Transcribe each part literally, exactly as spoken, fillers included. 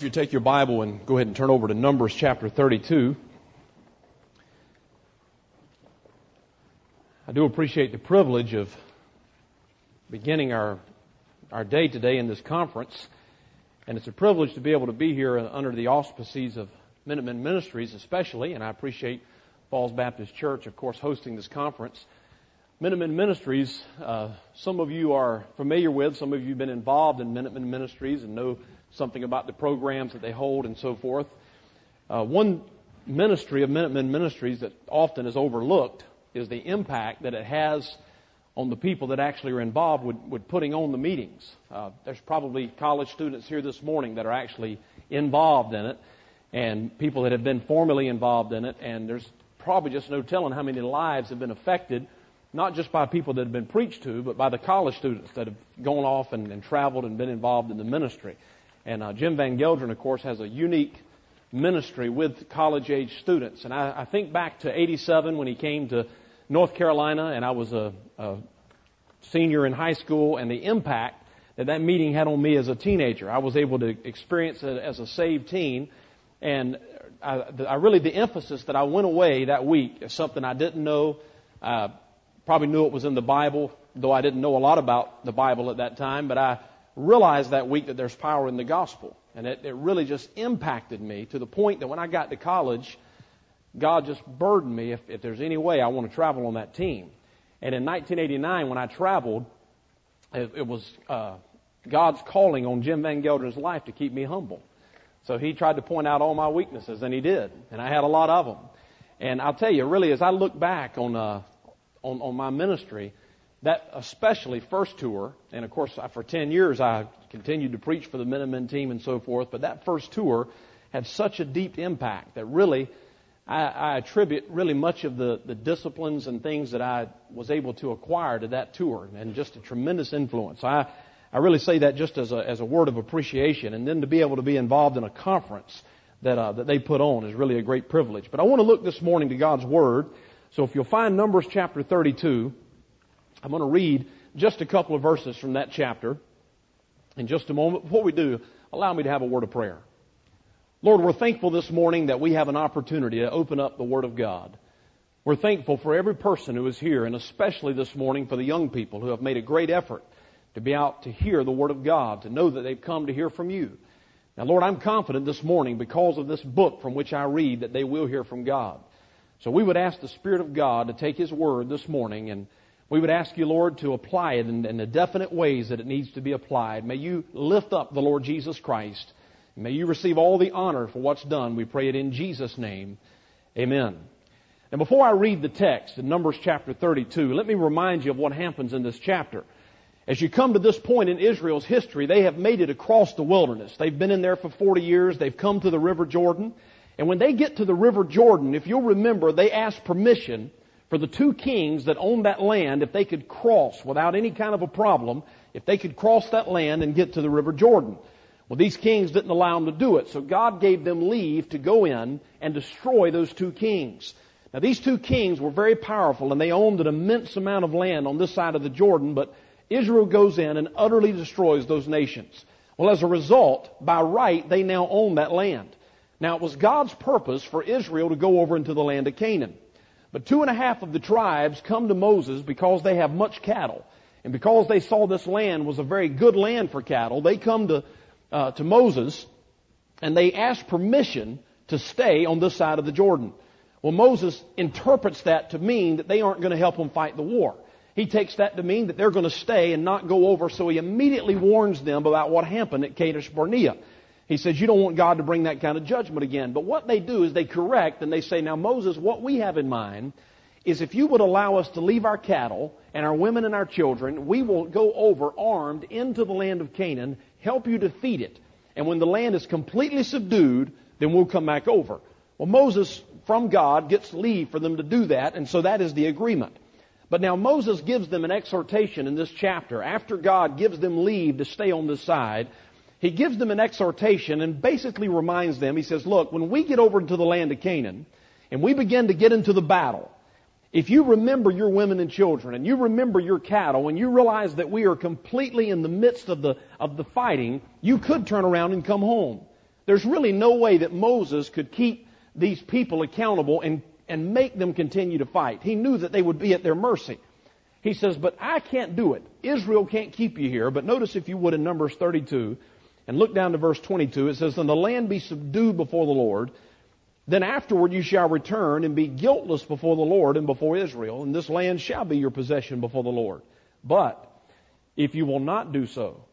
If you take your Bible and go ahead and turn over to Numbers chapter thirty-two. I do appreciate the privilege of beginning our our day today in this conference. And it's a privilege to be able to be here under the auspices of Minutemen Ministries especially. And I appreciate Falls Baptist Church, of course, hosting this conference. Minutemen Ministries, uh, some of you are familiar with, some of you have been involved in Minutemen Ministries and know something about the programs that they hold and so forth. Uh, one ministry of Minutemen Ministries that often is overlooked is the impact that it has on the people that actually are involved with, with putting on the meetings. Uh, there's probably college students here this morning that are actually involved in it, and people that have been formally involved in it, and there's probably just no telling how many lives have been affected, not just by people that have been preached to, but by the college students that have gone off and, and traveled and been involved in the ministry. And uh, Jim Van Gelderen, of course, has a unique ministry with college-age students. And I, I think back to eighty-seven when he came to North Carolina, and I was a, a senior in high school, and the impact that that meeting had on me as a teenager. I was able to experience it as a saved teen, and I, I really, the emphasis that I went away that week is something I didn't know. Uh, probably knew it was in the Bible, though I didn't know a lot about the Bible at that time, but I realized that week that there's power in the gospel. And it, it really just impacted me to the point that when I got to college, God just burdened me, if, if there's any way I want to travel on that team. And in nineteen eighty-nine, when I traveled, it, it was uh, God's calling on Jim Van Gelderen's life to keep me humble. So he tried to point out all my weaknesses, and he did. And I had a lot of them. And I'll tell you, really, as I look back on uh, on, on my ministry, that especially first tour, and of course for ten years I continued to preach for the Minutemen team and so forth, but that first tour had such a deep impact that really I, I attribute really much of the, the disciplines and things that I was able to acquire to that tour, and just a tremendous influence. I, I really say that just as a, as a word of appreciation, and then to be able to be involved in a conference that, uh, that they put on is really a great privilege. But I want to look this morning to God's Word. So if you'll find Numbers chapter thirty-two, I'm going to read just a couple of verses from that chapter in just a moment. Before we do, allow me to have a word of prayer. Lord, we're thankful this morning that we have an opportunity to open up the Word of God. We're thankful for every person who is here, and especially this morning for the young people who have made a great effort to be out to hear the Word of God, to know that they've come to hear from you. Now, Lord, I'm confident this morning because of this book from which I read that they will hear from God. So we would ask the Spirit of God to take His Word this morning, and we would ask you, Lord, to apply it in, in the definite ways that it needs to be applied. May you lift up the Lord Jesus Christ. May you receive all the honor for what's done. We pray it in Jesus' name. Amen. And before I read the text in Numbers chapter thirty-two, let me remind you of what happens in this chapter. As you come to this point in Israel's history, they have made it across the wilderness. They've been in there for forty years. They've come to the River Jordan. And when they get to the River Jordan, if you'll remember, they asked permission for the two kings that owned that land, if they could cross without any kind of a problem, if they could cross that land and get to the River Jordan. Well, these kings didn't allow them to do it, so God gave them leave to go in and destroy those two kings. Now, these two kings were very powerful, and they owned an immense amount of land on this side of the Jordan, but Israel goes in and utterly destroys those nations. Well, as a result, by right, they now own that land. Now, it was God's purpose for Israel to go over into the land of Canaan. But two and a half of the tribes come to Moses because they have much cattle. And because they saw this land was a very good land for cattle, they come to, uh, to Moses and they ask permission to stay on this side of the Jordan. Well, Moses interprets that to mean that they aren't going to help them fight the war. He takes that to mean that they're going to stay and not go over, so he immediately warns them about what happened at Kadesh Barnea. He says, you don't want God to bring that kind of judgment again. But what they do is they correct and they say, now Moses, what we have in mind is if you would allow us to leave our cattle and our women and our children, we will go over armed into the land of Canaan, help you defeat it. And when the land is completely subdued, then we'll come back over. Well, Moses, from God, gets leave for them to do that, and so that is the agreement. But now Moses gives them an exhortation in this chapter. After God gives them leave to stay on this side, He gives them an exhortation and basically reminds them, he says, look, when we get over into the land of Canaan and we begin to get into the battle, if you remember your women and children and you remember your cattle and you realize that we are completely in the midst of the, of the fighting, you could turn around and come home. There's really no way that Moses could keep these people accountable and, and make them continue to fight. He knew that they would be at their mercy. He says, but I can't do it. Israel can't keep you here. But notice, if you would, in Numbers thirty-two, and look down to verse twenty-two, it says, "And the land be subdued before the Lord. Then afterward you shall return and be guiltless before the Lord and before Israel, and this land shall be your possession before the Lord. But if you will not do so,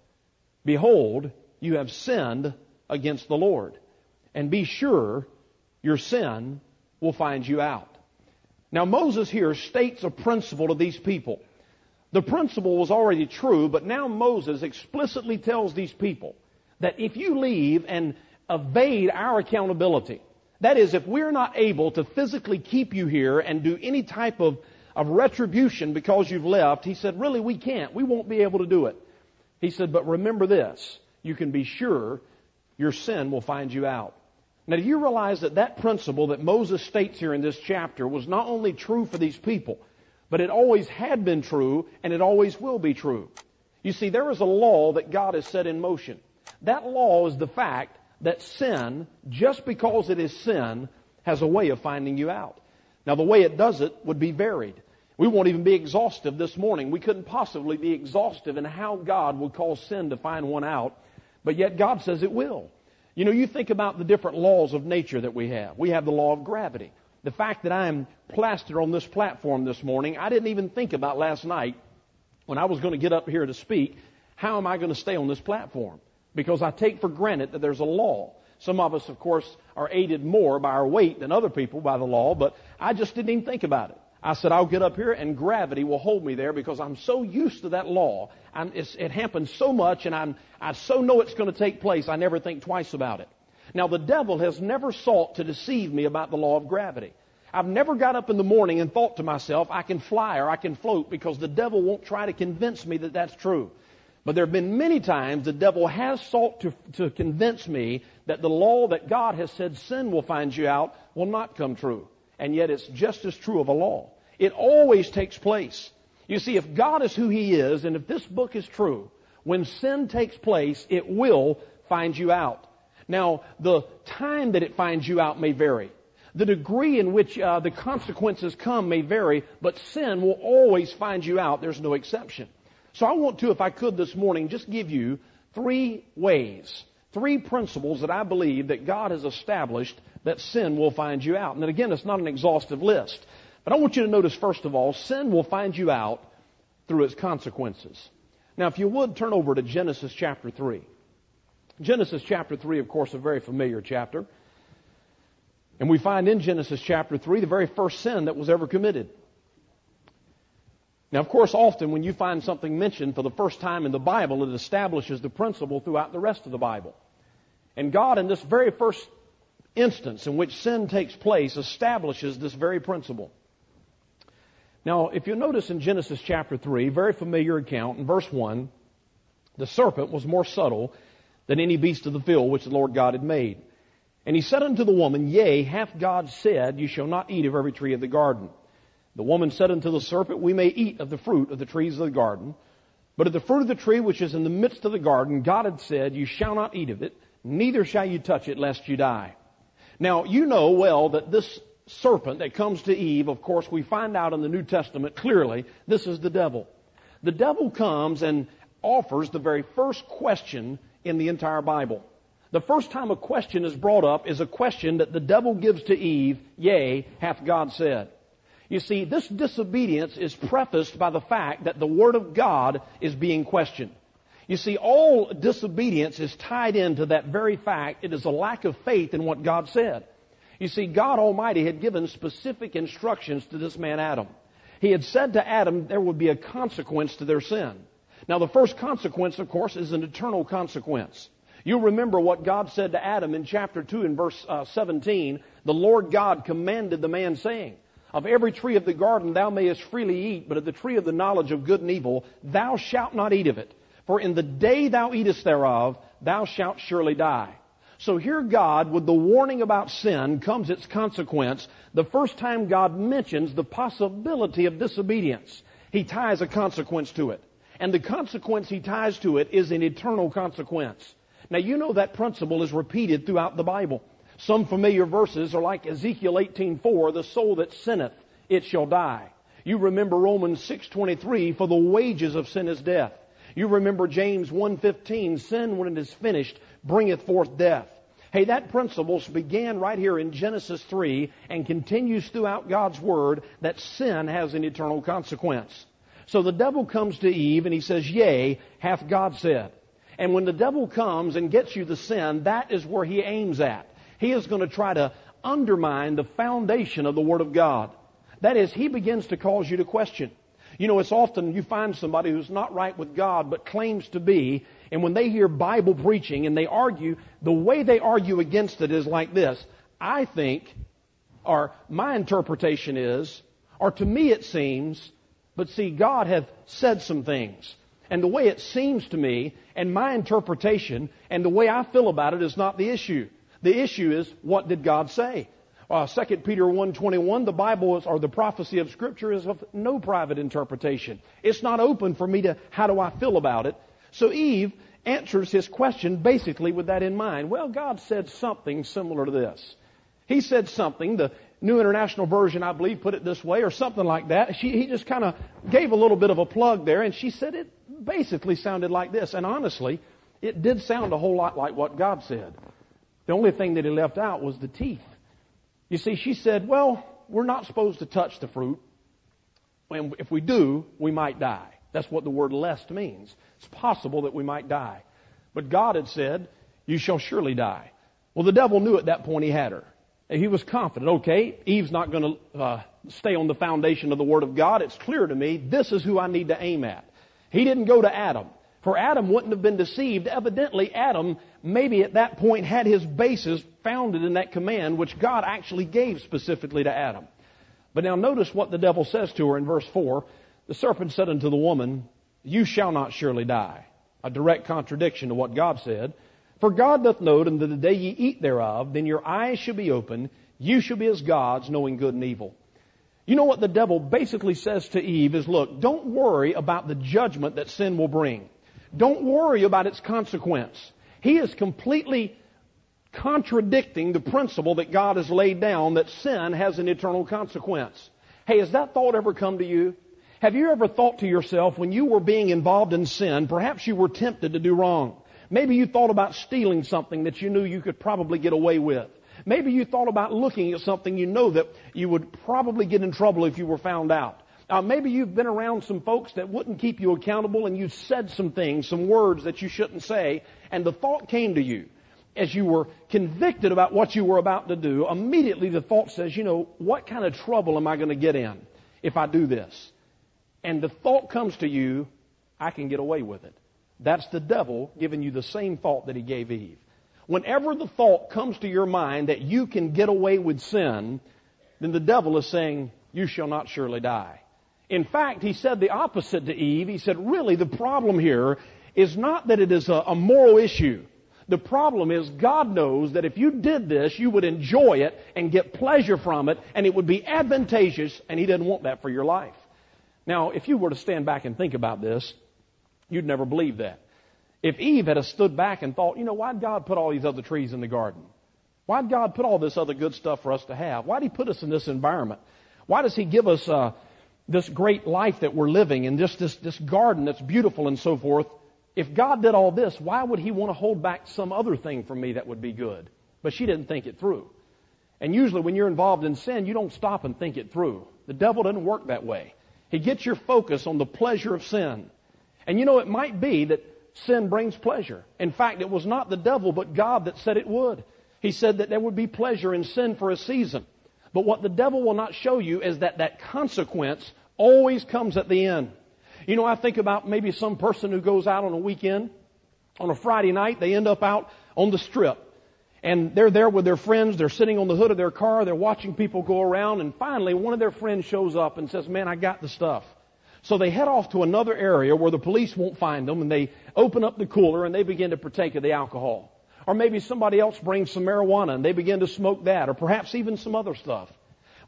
behold, you have sinned against the Lord. And be sure your sin will find you out." Now Moses here states a principle to these people. The principle was already true, but now Moses explicitly tells these people that if you leave and evade our accountability, that is, if we're not able to physically keep you here and do any type of, of retribution because you've left, he said, really, we can't. We won't be able to do it. He said, but remember this, you can be sure your sin will find you out. Now, do you realize that that principle that Moses states here in this chapter was not only true for these people, but it always had been true, and it always will be true? You see, there is a law that God has set in motion. That law is the fact that sin, just because it is sin, has a way of finding you out. Now, the way it does it would be varied. We won't even be exhaustive this morning. We couldn't possibly be exhaustive in how God would cause sin to find one out, but yet God says it will. You know, you think about the different laws of nature that we have. We have the law of gravity. The fact that I am plastered on this platform this morning, I didn't even think about last night when I was going to get up here to speak, how am I going to stay on this platform? Because I take for granted that there's a law. Some of us, of course, are aided more by our weight than other people by the law, but I just didn't even think about it. I said, I'll get up here and gravity will hold me there because I'm so used to that law. I'm, it's, it happens so much and I'm, I so know it's going to take place, I never think twice about it. Now, the devil has never sought to deceive me about the law of gravity. I've never got up in the morning and thought to myself, I can fly or I can float, because the devil won't try to convince me that that's true. But there have been many times the devil has sought to, to convince me that the law that God has said sin will find you out will not come true. And yet it's just as true of a law. It always takes place. You see, if God is who He is, and if this book is true, when sin takes place, it will find you out. Now, the time that it finds you out may vary. The degree in which uh, the consequences come may vary, but sin will always find you out. There's no exception. So I want to, if I could this morning, just give you three ways, three principles that I believe that God has established that sin will find you out. And again, it's not an exhaustive list. But I want you to notice, first of all, sin will find you out through its consequences. Now, if you would, turn over to Genesis chapter three. Genesis chapter three, of course, a very familiar chapter. And we find in Genesis chapter three the very first sin that was ever committed. Now, of course, often when you find something mentioned for the first time in the Bible, it establishes the principle throughout the rest of the Bible. And God, in this very first instance in which sin takes place, establishes this very principle. Now, if you notice in Genesis chapter three, very familiar account, in verse one, the serpent was more subtle than any beast of the field which the Lord God had made. And he said unto the woman, Yea, hath God said, You shall not eat of every tree of the garden. The woman said unto the serpent, We may eat of the fruit of the trees of the garden. But of the fruit of the tree which is in the midst of the garden, God had said, You shall not eat of it, neither shall you touch it, lest you die. Now, you know well that this serpent that comes to Eve, of course, we find out in the New Testament clearly, this is the devil. The devil comes and offers the very first question in the entire Bible. The first time a question is brought up is a question that the devil gives to Eve, Yea, hath God said. You see, this disobedience is prefaced by the fact that the Word of God is being questioned. You see, all disobedience is tied into that very fact. It is a lack of faith in what God said. You see, God Almighty had given specific instructions to this man Adam. He had said to Adam there would be a consequence to their sin. Now, the first consequence, of course, is an eternal consequence. You'll remember what God said to Adam in chapter two in verse uh, seventeen. The Lord God commanded the man, saying, Of every tree of the garden thou mayest freely eat, but of the tree of the knowledge of good and evil thou shalt not eat of it. For in the day thou eatest thereof, thou shalt surely die. So here God, with the warning about sin, comes its consequence. The first time God mentions the possibility of disobedience, He ties a consequence to it. And the consequence He ties to it is an eternal consequence. Now, you know that principle is repeated throughout the Bible. Some familiar verses are like Ezekiel eighteen four, the soul that sinneth, it shall die. You remember Romans six twenty-three, for the wages of sin is death. You remember James one fifteen, sin when it is finished bringeth forth death. Hey, that principle began right here in Genesis three and continues throughout God's Word that sin has an eternal consequence. So the devil comes to Eve and he says, yea, hath God said. And when the devil comes and gets you the sin, that is where he aims at. He is going to try to undermine the foundation of the Word of God. That is, he begins to cause you to question. You know, it's often you find somebody who's not right with God but claims to be, and when they hear Bible preaching and they argue, the way they argue against it is like this. I think, or my interpretation is, or to me it seems, but see, God hath said some things. And the way it seems to me, and my interpretation, and the way I feel about it is not the issue. The issue is, what did God say? Uh, Second Peter one twenty-one, the Bible is, or the prophecy of Scripture is of no private interpretation. It's not open for me to, how do I feel about it? So Eve answers his question basically with that in mind. Well, God said something similar to this. He said something, the New International Version, I believe, put it this way, or something like that. She, he just kind of gave a little bit of a plug there, and she said it basically sounded like this. And honestly, it did sound a whole lot like what God said. The only thing that he left out was the teeth. You see, she said, well, we're not supposed to touch the fruit. And if we do, we might die. That's what the word lest means. It's possible that we might die. But God had said, you shall surely die. Well, the devil knew at that point he had her. He was confident, okay, Eve's not going to uh, stay on the foundation of the Word of God. It's clear to me, this is who I need to aim at. He didn't go to Adam. For Adam wouldn't have been deceived. Evidently, Adam maybe at that point had his basis founded in that command, which God actually gave specifically to Adam. But now notice what the devil says to her in verse four. The serpent said unto the woman, you shall not surely die. A direct contradiction to what God said. For God doth know that the day ye eat thereof, then your eyes shall be open, you shall be as gods, knowing good and evil. You know what the devil basically says to Eve is, look, don't worry about the judgment that sin will bring. Don't worry about its consequence. He is completely contradicting the principle that God has laid down, that sin has an eternal consequence. Hey, has that thought ever come to you? Have you ever thought to yourself, when you were being involved in sin, perhaps you were tempted to do wrong? Maybe you thought about stealing something that you knew you could probably get away with. Maybe you thought about looking at something you know that you would probably get in trouble if you were found out. Uh, maybe you've been around some folks that wouldn't keep you accountable, and you said some things, some words that you shouldn't say, and the thought came to you. As you were convicted about what you were about to do, immediately the thought says, you know, what kind of trouble am I going to get in if I do this? And the thought comes to you, I can get away with it. That's the devil giving you the same thought that he gave Eve. Whenever the thought comes to your mind that you can get away with sin, then the devil is saying, you shall not surely die. In fact, he said the opposite to Eve. He said, really, the problem here is not that it is a, a moral issue. The problem is God knows that if you did this, you would enjoy it and get pleasure from it, and it would be advantageous, and he didn't want that for your life. Now, if you were to stand back and think about this, you'd never believe that. If Eve had stood back and thought, you know, why'd God put all these other trees in the garden? Why'd God put all this other good stuff for us to have? Why'd he put us in this environment? Why does he give us uh, this great life that we're living and just this, this garden that's beautiful and so forth? If God did all this, why would he want to hold back some other thing from me that would be good? But she didn't think it through. And usually when you're involved in sin, you don't stop and think it through. The devil doesn't work that way. He gets your focus on the pleasure of sin. And you know, it might be that sin brings pleasure. In fact, it was not the devil but God that said it would. He said that there would be pleasure in sin for a season. But what the devil will not show you is that that consequence always comes at the end. You know, I think about maybe some person who goes out on a weekend, on a Friday night, they end up out on the strip. And they're there with their friends, they're sitting on the hood of their car, they're watching people go around, and finally one of their friends shows up and says, man, I got the stuff. So they head off to another area where the police won't find them, and they open up the cooler and they begin to partake of the alcohol. Or maybe somebody else brings some marijuana and they begin to smoke that, or perhaps even some other stuff.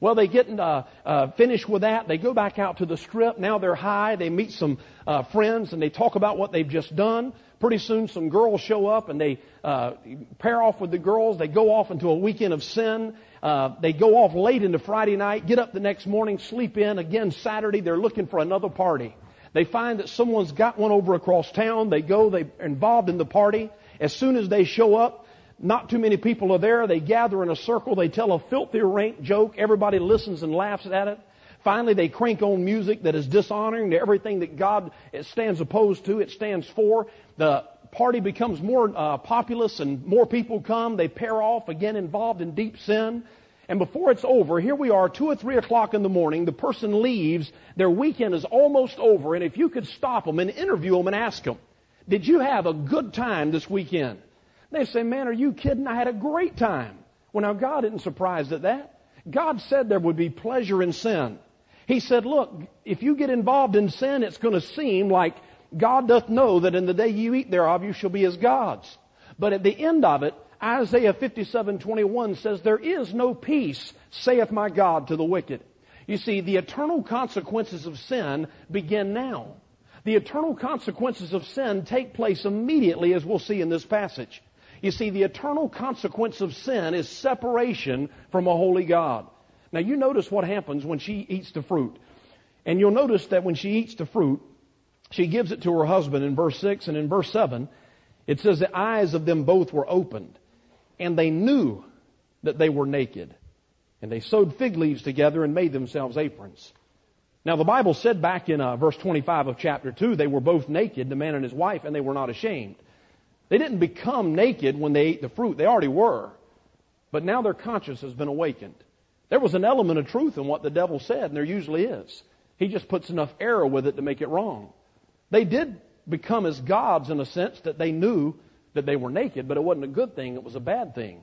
Well, they get uh, uh, finished with that. They go back out to the strip. Now they're high. They meet some uh, friends and they talk about what they've just done. Pretty soon some girls show up and they uh, pair off with the girls. They go off into a weekend of sin. Uh, they go off late into Friday night, get up the next morning, sleep in. Again, Saturday, they're looking for another party. They find that someone's got one over across town. They go, they're involved in the party. As soon as they show up, not too many people are there. They gather in a circle. They tell a filthy rank joke. Everybody listens and laughs at it. Finally, they crank on music that is dishonoring to everything that God stands opposed to, it stands for. The party becomes more uh, populous and more people come. They pair off, again involved in deep sin. And before it's over, here we are, two or three o'clock in the morning. The person leaves. Their weekend is almost over. And if you could stop them and interview them and ask them, did you have a good time this weekend? They say, man, are you kidding? I had a great time. Well, now God isn't surprised at that. God said there would be pleasure in sin. He said, look, if you get involved in sin, it's going to seem like God doth know that in the day you eat thereof, you shall be as gods. But at the end of it, Isaiah fifty-seven twenty-one says, there is no peace, saith my God, to the wicked. You see, the eternal consequences of sin begin now. The eternal consequences of sin take place immediately, as we'll see in this passage. You see, the eternal consequence of sin is separation from a holy God. Now, you notice what happens when she eats the fruit. And you'll notice that when she eats the fruit, she gives it to her husband in verse six, and in verse seven, it says the eyes of them both were opened, and they knew that they were naked. And they sewed fig leaves together and made themselves aprons. Now, the Bible said back in uh, verse twenty-five of chapter two, they were both naked, the man and his wife, and they were not ashamed. They didn't become naked when they ate the fruit. They already were. But now their conscience has been awakened. There was an element of truth in what the devil said, and there usually is. He just puts enough error with it to make it wrong. They did become as gods in a sense that they knew that they were naked, but it wasn't a good thing. It was a bad thing.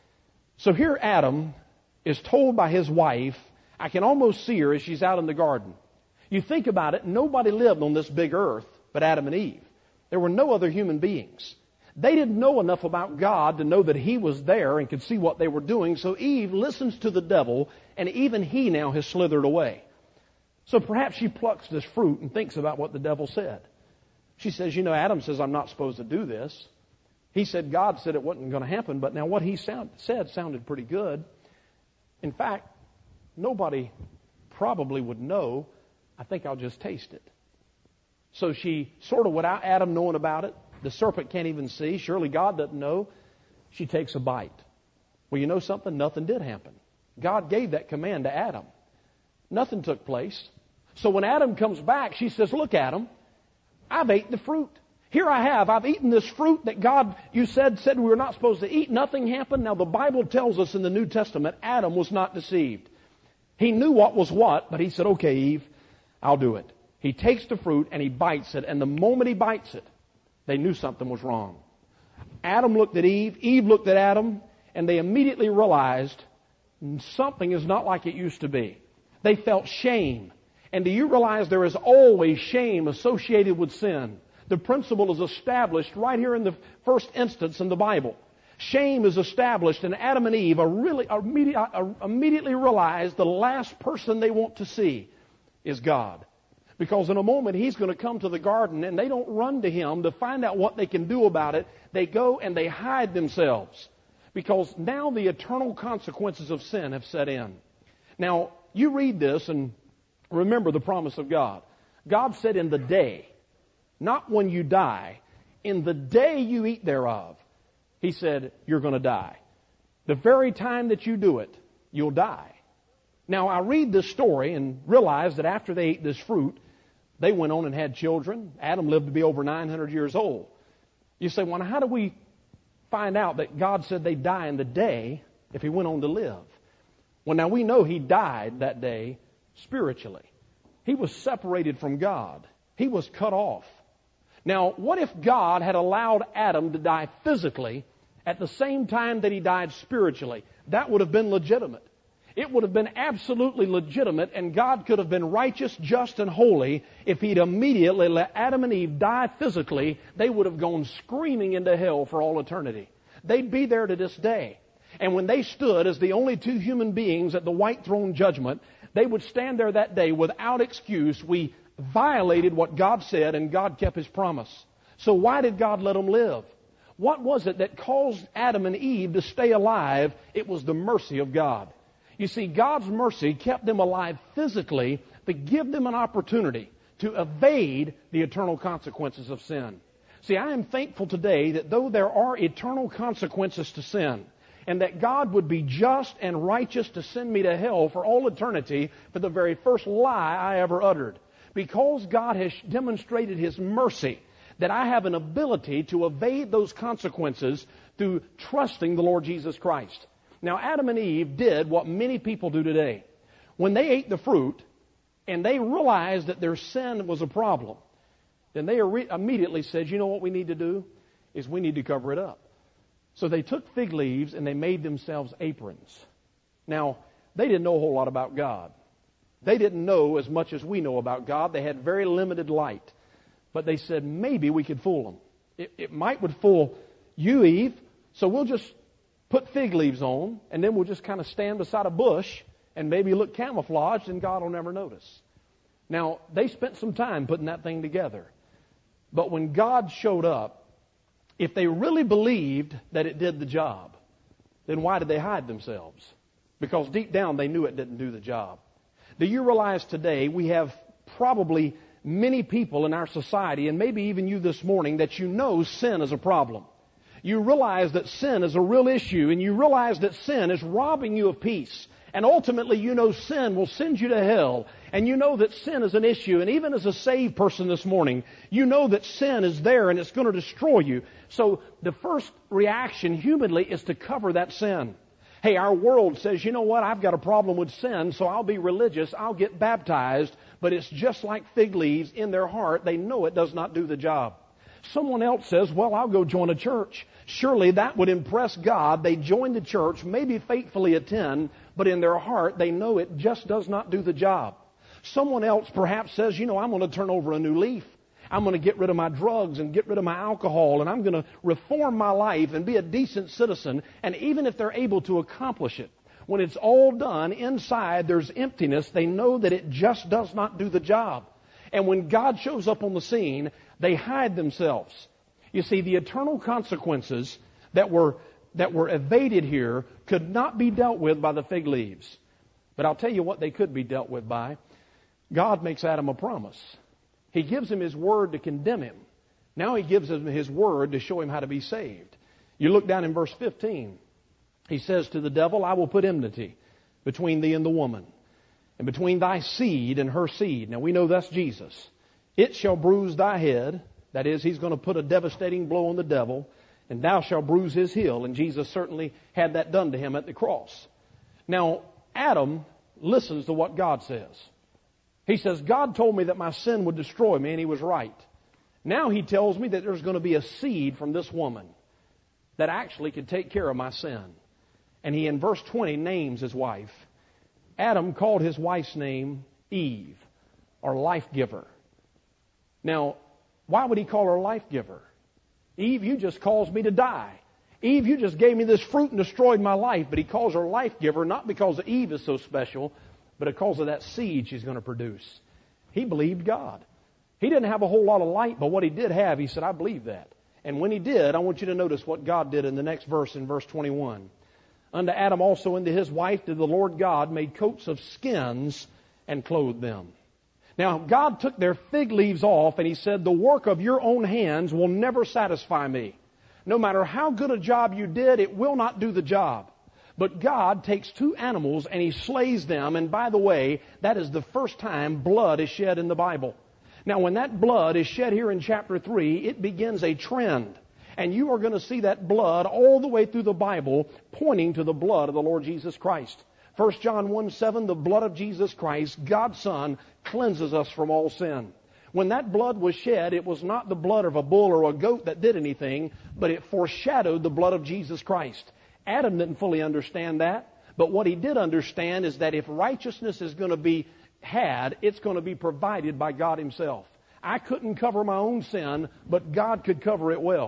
So here Adam is told by his wife, I can almost see her as she's out in the garden. You think about it, nobody lived on this big earth but Adam and Eve. There were no other human beings. They didn't know enough about God to know that He was there and could see what they were doing. So Eve listens to the devil, and even he now has slithered away. So perhaps she plucks this fruit and thinks about what the devil said. She says, you know, Adam says I'm not supposed to do this. He said God said it wasn't going to happen, but now what he sound, said sounded pretty good. In fact, nobody probably would know. I think I'll just taste it. So she sort of, without Adam knowing about it, the serpent can't even see. Surely God doesn't know. She takes a bite. Well, you know something? Nothing did happen. God gave that command to Adam. Nothing took place. So when Adam comes back, she says, look, Adam, I've ate the fruit. Here I have. I've eaten this fruit that God, you said, said we were not supposed to eat. Nothing happened. Now, the Bible tells us in the New Testament, Adam was not deceived. He knew what was what, but he said, okay, Eve, I'll do it. He takes the fruit and he bites it. And the moment he bites it, they knew something was wrong. Adam looked at Eve. Eve looked at Adam. And they immediately realized something is not like it used to be. They felt shame. And do you realize there is always shame associated with sin? The principle is established right here in the first instance in the Bible. Shame is established, and Adam and Eve are really are immediately, are immediately realize the last person they want to see is God. Because in a moment He's going to come to the garden, and they don't run to Him to find out what they can do about it. They go and they hide themselves. Because now the eternal consequences of sin have set in. Now, you read this and remember the promise of God. God said in the day, not when you die, in the day you eat thereof, He said, you're going to die. The very time that you do it, you'll die. Now, I read this story and realize that after they ate this fruit, they went on and had children. Adam lived to be over nine hundred years old. You say, well, how do we find out that God said they'd die in the day if He went on to live? Well, now we know He died that day spiritually. He was separated from God. He was cut off. Now, what if God had allowed Adam to die physically at the same time that he died spiritually? That would have been legitimate. It would have been absolutely legitimate, and God could have been righteous, just, and holy if He'd immediately let Adam and Eve die physically. They would have gone screaming into hell for all eternity. They'd be there to this day. And when they stood as the only two human beings at the white throne judgment, they would stand there that day without excuse. We violated what God said, and God kept His promise. So why did God let them live? What was it that caused Adam and Eve to stay alive? It was the mercy of God. You see, God's mercy kept them alive physically to give them an opportunity to evade the eternal consequences of sin. See, I am thankful today that though there are eternal consequences to sin, and that God would be just and righteous to send me to hell for all eternity for the very first lie I ever uttered, because God has demonstrated His mercy, that I have an ability to evade those consequences through trusting the Lord Jesus Christ. Now, Adam and Eve did what many people do today. When they ate the fruit and they realized that their sin was a problem, then they immediately said, you know what we need to do? Is we need to cover it up. So they took fig leaves and they made themselves aprons. Now, they didn't know a whole lot about God. They didn't know as much as we know about God. They had very limited light. But they said, maybe we could fool them. It, it might would fool you, Eve, so we'll just put fig leaves on, and then we'll just kind of stand beside a bush and maybe look camouflaged, and God will never notice. Now, they spent some time putting that thing together. But when God showed up, if they really believed that it did the job, then why did they hide themselves? Because deep down they knew it didn't do the job. Do you realize today we have probably many people in our society, and maybe even you this morning, that you know sin is a problem. You realize that sin is a real issue, and you realize that sin is robbing you of peace. And ultimately, you know sin will send you to hell. And you know that sin is an issue. And even as a saved person this morning, you know that sin is there and it's going to destroy you. So the first reaction humanly is to cover that sin. Hey, our world says, you know what, I've got a problem with sin, so I'll be religious, I'll get baptized. But it's just like fig leaves in their heart. They know it does not do the job. Someone else says, well, I'll go join a church. Surely that would impress God. They join the church, maybe faithfully attend, but in their heart they know it just does not do the job. Someone else perhaps says, you know, I'm going to turn over a new leaf. I'm going to get rid of my drugs and get rid of my alcohol, and I'm going to reform my life and be a decent citizen. And even if they're able to accomplish it, when it's all done, inside there's emptiness. They know that it just does not do the job. And when God shows up on the scene, they hide themselves. You see, the eternal consequences that were that were evaded here could not be dealt with by the fig leaves. But I'll tell you what they could be dealt with by. God makes Adam a promise. He gives him His word to condemn him. Now He gives him His word to show him how to be saved. You look down in verse fifteen. He says to the devil, I will put enmity between thee and the woman, and between thy seed and her seed. Now we know that's Jesus. It shall bruise thy head. That is, He's going to put a devastating blow on the devil, and thou shalt bruise his heel. And Jesus certainly had that done to him at the cross. Now, Adam listens to what God says. He says, God told me that my sin would destroy me, and He was right. Now He tells me that there's going to be a seed from this woman that actually could take care of my sin. And he, in verse twenty, names his wife. Adam called his wife's name Eve, or life giver. Now, why would he call her life giver? Eve, you just caused me to die. Eve, you just gave me this fruit and destroyed my life. But he calls her life giver, not because Eve is so special, but because of that seed she's going to produce. He believed God. He didn't have a whole lot of light, but what he did have, he said, I believe that. And when he did, I want you to notice what God did in the next verse, in verse twenty-one. Unto Adam also and to his wife did the Lord God make coats of skins and clothed them. Now, God took their fig leaves off, and He said, the work of your own hands will never satisfy me. No matter how good a job you did, it will not do the job. But God takes two animals and He slays them. And by the way, that is the first time blood is shed in the Bible. Now, when that blood is shed here in chapter three, it begins a trend. And you are going to see that blood all the way through the Bible pointing to the blood of the Lord Jesus Christ. First John one seven, the blood of Jesus Christ, God's Son, cleanses us from all sin. When that blood was shed, it was not the blood of a bull or a goat that did anything, but it foreshadowed the blood of Jesus Christ. Adam didn't fully understand that, but what he did understand is that if righteousness is going to be had, it's going to be provided by God Himself. I couldn't cover my own sin, but God could cover it well.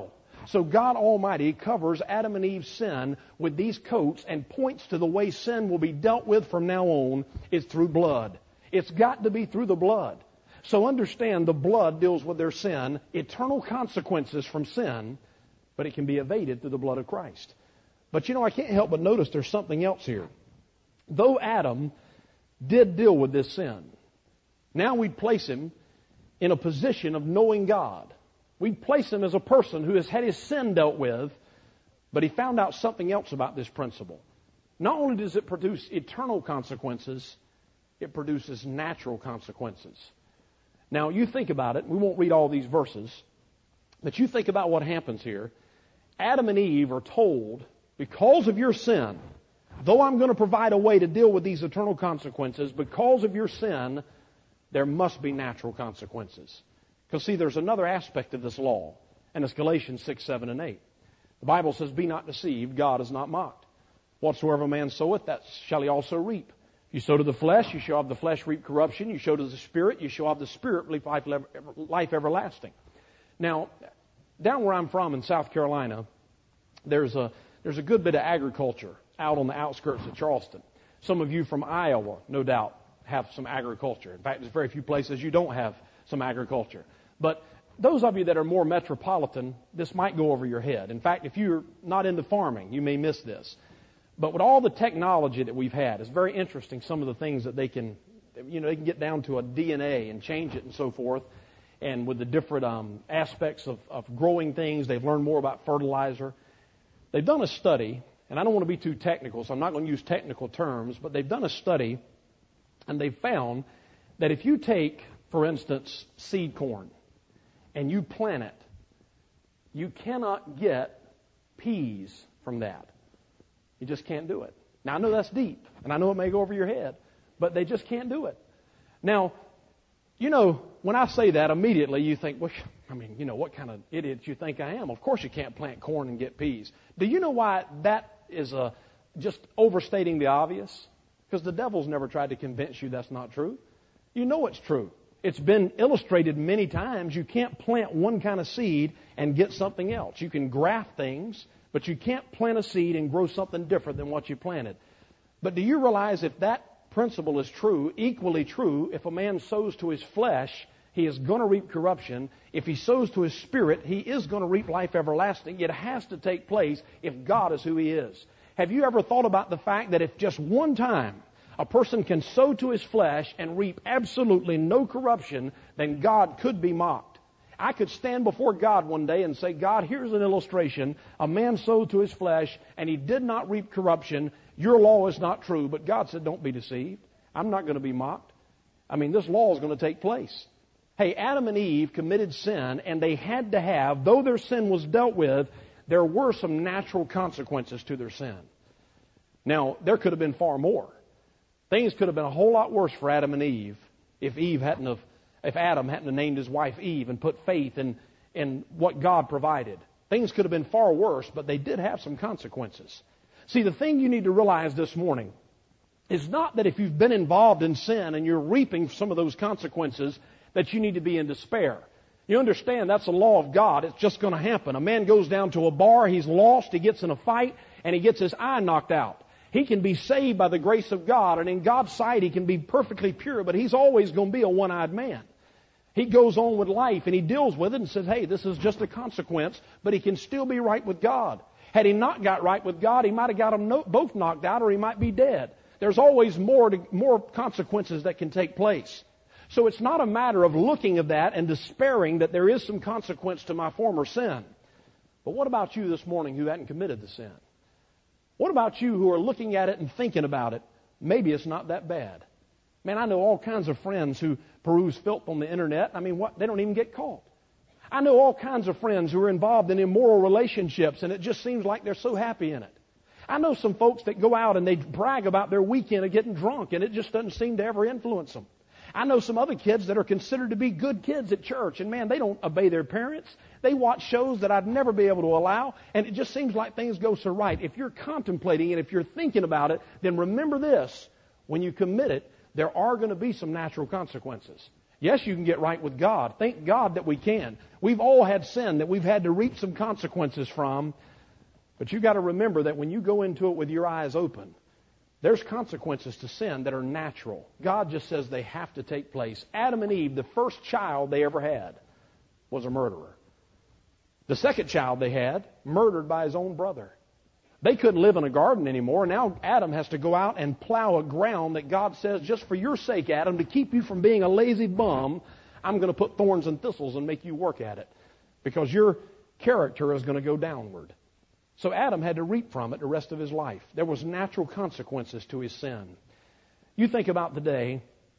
So God Almighty covers Adam and Eve's sin with these coats and points to the way sin will be dealt with from now on is through blood. It's got to be through the blood. So understand the blood deals with their sin, eternal consequences from sin, but it can be evaded through the blood of Christ. But you know, I can't help but notice there's something else here. Though Adam did deal with this sin, now we'd place him in a position of knowing God. We'd place him as a person who has had his sin dealt with, but he found out something else about this principle. Not only does it produce eternal consequences, it produces natural consequences. Now, you think about it. We won't read all these verses, but you think about what happens here. Adam and Eve are told, because of your sin, though I'm going to provide a way to deal with these eternal consequences, because of your sin, there must be natural consequences. Because, see, there's another aspect of this law, and it's Galatians six, seven, and eight. The Bible says, be not deceived, God is not mocked. Whatsoever a man soweth, that shall he also reap. You sow to the flesh, you shall have the flesh reap corruption. You sow to the Spirit, you shall have the Spirit reap life, life everlasting. Now, down where I'm from in South Carolina, there's a there's a good bit of agriculture out on the outskirts of Charleston. Some of you from Iowa, no doubt, have some agriculture. In fact, there's very few places you don't have some agriculture. But those of you that are more metropolitan, this might go over your head. In fact, if you're not into farming, you may miss this. But with all the technology that we've had, it's very interesting some of the things that they can, you know, they can get down to a D N A and change it and so forth. And with the different um, aspects of, of growing things, they've learned more about fertilizer. They've done a study, and I don't want to be too technical, so I'm not going to use technical terms, but they've done a study, and they've found that if you take, for instance, seed corn, and you plant it, you cannot get peas from that. You just can't do it. Now, I know that's deep, and I know it may go over your head, but they just can't do it. Now, you know, when I say that, immediately you think, well, I mean, you know, what kind of idiot you think I am? Of course you can't plant corn and get peas. Do you know why that is a, just overstating the obvious? Because the devil's never tried to convince you that's not true. You know it's true. It's been illustrated many times. You can't plant one kind of seed and get something else. You can graft things, but you can't plant a seed and grow something different than what you planted. But do you realize if that principle is true, equally true, if a man sows to his flesh, he is going to reap corruption. If he sows to his spirit, he is going to reap life everlasting. It has to take place if God is who he is. Have you ever thought about the fact that if just one time a person can sow to his flesh and reap absolutely no corruption, then God could be mocked? I could stand before God one day and say, God, here's an illustration. A man sowed to his flesh and he did not reap corruption. Your law is not true. But God said, don't be deceived. I'm not going to be mocked. I mean, this law is going to take place. Hey, Adam and Eve committed sin, and they had to have, though their sin was dealt with, there were some natural consequences to their sin. Now, there could have been far more. Things could have been a whole lot worse for Adam and Eve if Eve hadn't have, if Adam hadn't have named his wife Eve and put faith in, in what God provided. Things could have been far worse, but they did have some consequences. See, the thing you need to realize this morning is not that if you've been involved in sin and you're reaping some of those consequences, that you need to be in despair. You understand that's the law of God. It's just going to happen. A man goes down to a bar, he's lost, he gets in a fight, and he gets his eye knocked out. He can be saved by the grace of God, and in God's sight he can be perfectly pure, but he's always going to be a one-eyed man. He goes on with life, and he deals with it and says, hey, this is just a consequence, but he can still be right with God. Had he not got right with God, he might have got them no, both knocked out, or he might be dead. There's always more to, more consequences that can take place. So it's not a matter of looking at that and despairing that there is some consequence to my former sin. But what about you this morning who hadn't committed the sin? What about you who are looking at it and thinking about it? Maybe it's not that bad. Man, I know all kinds of friends who peruse filth on the internet. I mean, what? They don't even get caught. I know all kinds of friends who are involved in immoral relationships, and it just seems like they're so happy in it. I know some folks that go out and they brag about their weekend of getting drunk, and it just doesn't seem to ever influence them. I know some other kids that are considered to be good kids at church, and man, they don't obey their parents. They watch shows that I'd never be able to allow, and it just seems like things go so right. If you're contemplating it, if you're thinking about it, then remember this. When you commit it, there are going to be some natural consequences. Yes, you can get right with God. Thank God that we can. We've all had sin that we've had to reap some consequences from. But you've got to remember that when you go into it with your eyes open, there's consequences to sin that are natural. God just says they have to take place. Adam and Eve, the first child they ever had, was a murderer. The second child they had, murdered by his own brother. They couldn't live in a garden anymore. Now Adam has to go out and plow a ground that God says, just for your sake, Adam, to keep you from being a lazy bum, I'm going to put thorns and thistles and make you work at it. Because your character is going to go downward. So Adam had to reap from it the rest of his life. There was natural consequences to his sin. You think about today,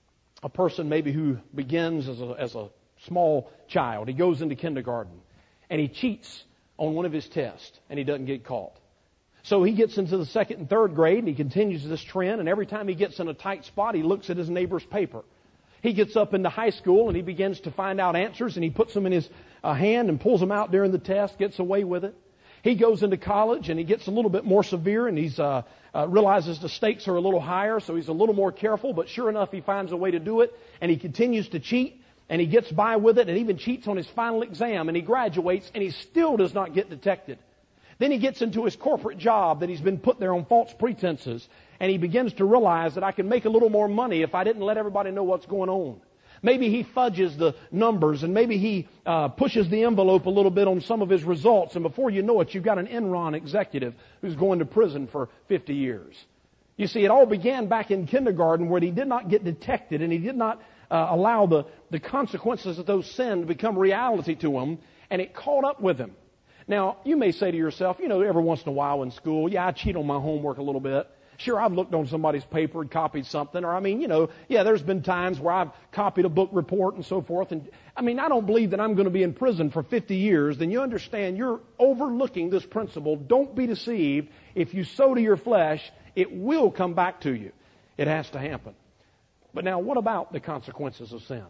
a person maybe who begins as a, as a small child. He goes into kindergarten and he cheats on one of his tests and he doesn't get caught. So he gets into the second and third grade and he continues this trend, and every time he gets in a tight spot, he looks at his neighbor's paper. He gets up into high school and he begins to find out answers, and he puts them in his uh, hand and pulls them out during the test, gets away with it. He goes into college and he gets a little bit more severe, and he's uh, uh, realizes the stakes are a little higher, so he's a little more careful, but sure enough, he finds a way to do it, and he continues to cheat, and he gets by with it, and even cheats on his final exam, and he graduates, and he still does not get detected. Then he gets into his corporate job that he's been put there on false pretenses, and he begins to realize that I can make a little more money if I didn't let everybody know what's going on. Maybe he fudges the numbers, and maybe he uh, pushes the envelope a little bit on some of his results, and before you know it, you've got an Enron executive who's going to prison for fifty years. You see, it all began back in kindergarten where he did not get detected, and he did not uh, allow the, the consequences of those sins to become reality to him, and it caught up with him. Now, you may say to yourself, you know, every once in a while in school, yeah, I cheat on my homework a little bit. Sure, I've looked on somebody's paper and copied something. Or, I mean, you know, yeah, there's been times where I've copied a book report and so forth. And, I mean, I don't believe that I'm going to be in prison for fifty years. Then you understand you're overlooking this principle. Don't be deceived. If you sow to your flesh, it will come back to you. It has to happen. But now, what about the consequences of sin?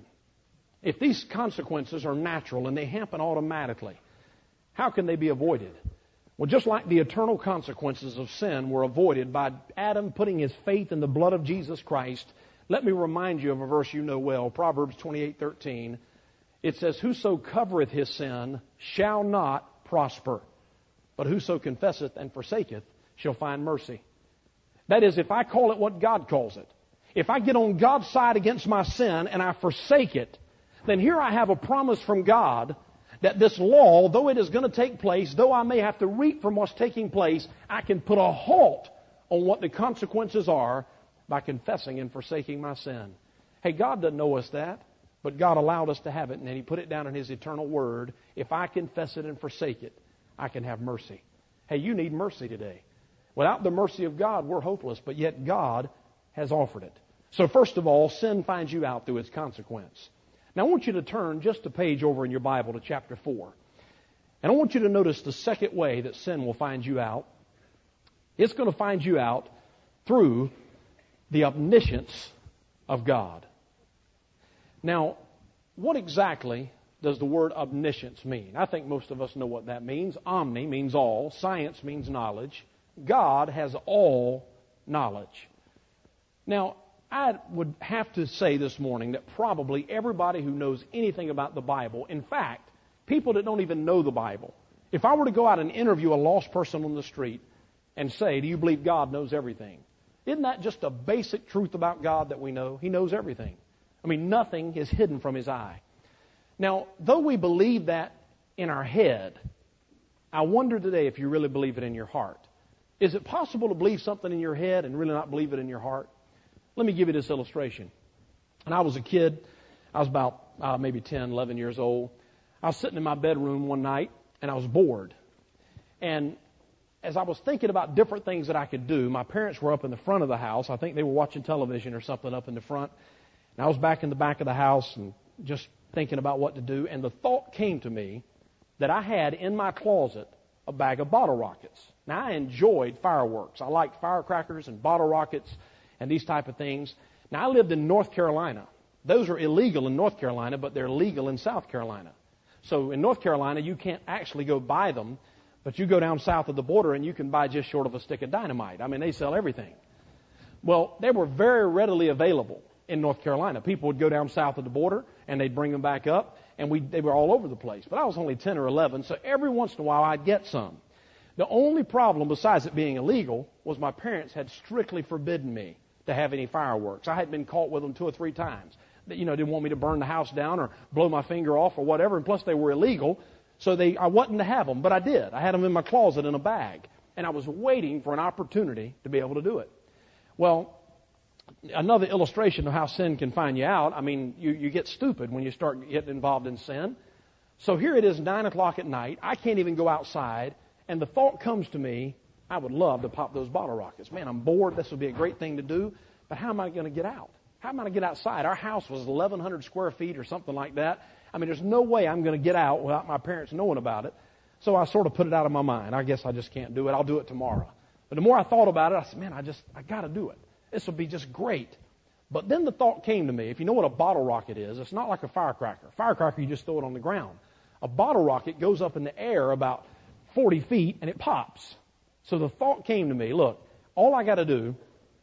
If these consequences are natural and they happen automatically, how can they be avoided? Well, just like the eternal consequences of sin were avoided by Adam putting his faith in the blood of Jesus Christ, let me remind you of a verse you know well, Proverbs twenty-eight thirteen. It says, "Whoso covereth his sin shall not prosper, but whoso confesseth and forsaketh shall find mercy." That is, if I call it what God calls it, if I get on God's side against my sin and I forsake it, then here I have a promise from God that this law, though it is going to take place, though I may have to reap from what's taking place, I can put a halt on what the consequences are by confessing and forsaking my sin. Hey, God doesn't know us that, but God allowed us to have it, and He put it down in His eternal Word. If I confess it and forsake it, I can have mercy. Hey, you need mercy today. Without the mercy of God, we're hopeless, but yet God has offered it. So first of all, sin finds you out through its consequence. Now, I want you to turn just a page over in your Bible to chapter four. And I want you to notice the second way that sin will find you out. It's going to find you out through the omniscience of God. Now, what exactly does the word omniscience mean? I think most of us know what that means. Omni means all. Science means knowledge. God has all knowledge. Now, I would have to say this morning that probably everybody who knows anything about the Bible, in fact, people that don't even know the Bible, if I were to go out and interview a lost person on the street and say, "Do you believe God knows everything?" Isn't that just a basic truth about God that we know? He knows everything. I mean, nothing is hidden from His eye. Now, though we believe that in our head, I wonder today if you really believe it in your heart. Is it possible to believe something in your head and really not believe it in your heart? Let me give you this illustration. When I was a kid, I was about uh, maybe ten, eleven years old. I was sitting in my bedroom one night, and I was bored. And as I was thinking about different things that I could do, my parents were up in the front of the house. I think they were watching television or something up in the front. And I was back in the back of the house and just thinking about what to do. And the thought came to me that I had in my closet a bag of bottle rockets. Now, I enjoyed fireworks. I liked firecrackers and bottle rockets and these type of things. Now, I lived in North Carolina. Those are illegal in North Carolina, but they're legal in South Carolina. So in North Carolina, you can't actually go buy them, but you go down south of the border and you can buy just short of a stick of dynamite. I mean, they sell everything. Well, they were very readily available. in North Carolina. People would go down south of the border, and they'd bring them back up, and we they were all over the place. But I was only ten or eleven, so every once in a while I'd get some. The only problem, besides it being illegal, was my parents had strictly forbidden me to have any fireworks. I had been caught with them two or three times. You know, didn't want me to burn the house down or blow my finger off or whatever, and plus they were illegal, so they I wasn't to have them, but I did. I had them in my closet in a bag, and I was waiting for an opportunity to be able to do it. Well, another illustration of how sin can find you out, I mean, you, you get stupid when you start getting involved in sin. So here it is, nine o'clock at night. I can't even go outside, and the thought comes to me, I would love to pop those bottle rockets. Man, I'm bored. This would be a great thing to do, but how am I going to get out? How am I going to get outside? Our house was eleven hundred square feet or something like that. I mean, there's no way I'm going to get out without my parents knowing about it. So I sort of put it out of my mind. I guess I just can't do it. I'll do it tomorrow. But the more I thought about it, I said, man, I just, I got to do it. This would be just great. But then the thought came to me, if you know what a bottle rocket is, it's not like a firecracker. Firecracker, you just throw it on the ground. A bottle rocket goes up in the air about forty feet and it pops. So the thought came to me, look, all I got to do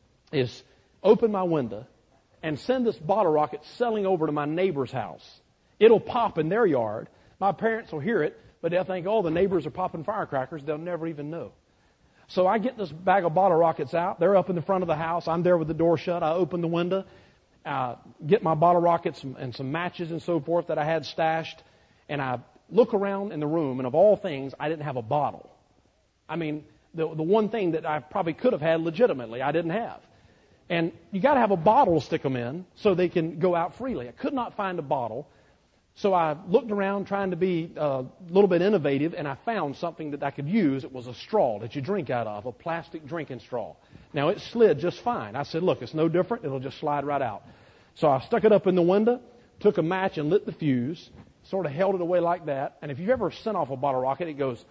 is open my window and send this bottle rocket sailing over to my neighbor's house. It'll pop in their yard. My parents will hear it, but they'll think, oh, the neighbors are popping firecrackers. They'll never even know. So I get this bag of bottle rockets out. They're up in the front of the house. I'm there with the door shut. I open the window, uh, get my bottle rockets and some matches and so forth that I had stashed, and I look around in the room, and of all things, I didn't have a bottle. I mean, the the one thing that I probably could have had legitimately, I didn't have. And you got to have a bottle to stick them in so they can go out freely. I could not find a bottle. So I looked around trying to be a little bit innovative, and I found something that I could use. It was a straw that you drink out of, a plastic drinking straw. Now, it slid just fine. I said, look, it's no different. It'll just slide right out. So I stuck it up in the window, took a match and lit the fuse, sort of held it away like that. And if you've ever sent off a bottle rocket, it goes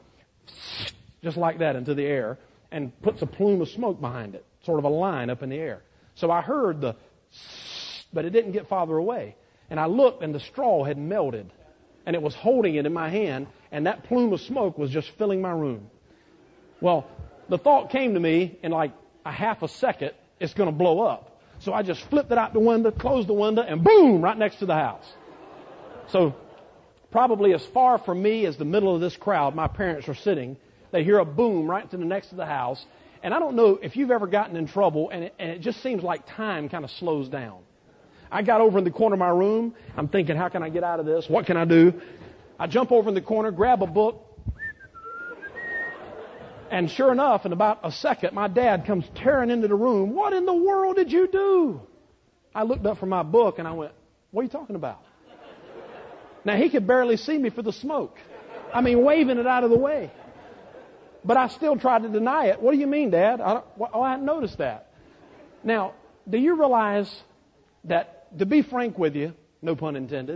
just like that into the air and puts a plume of smoke behind it, sort of a line up in the air. So I heard the, but it didn't get farther away. And I looked, and the straw had melted, and it was holding it in my hand, and that plume of smoke was just filling my room. Well, the thought came to me in like a half a second, it's going to blow up. So I just flipped it out the window, closed the window, and boom, right next to the house. So probably as far from me as the middle of this crowd, my parents are sitting. They hear a boom right to the next to the house. And I don't know if you've ever gotten in trouble, and it, and it just seems like time kind of slows down. I got over in the corner of my room. I'm thinking, how can I get out of this? What can I do? I jump over in the corner, grab a book. And sure enough, in about a second, my dad comes tearing into the room. What in the world did you do? I looked up from my book and I went, what are you talking about? Now, he could barely see me for the smoke. I mean, waving it out of the way. But I still tried to deny it. What do you mean, Dad? I, don't, oh, I hadn't noticed that. Now, do you realize that, to be frank with you, no pun intended,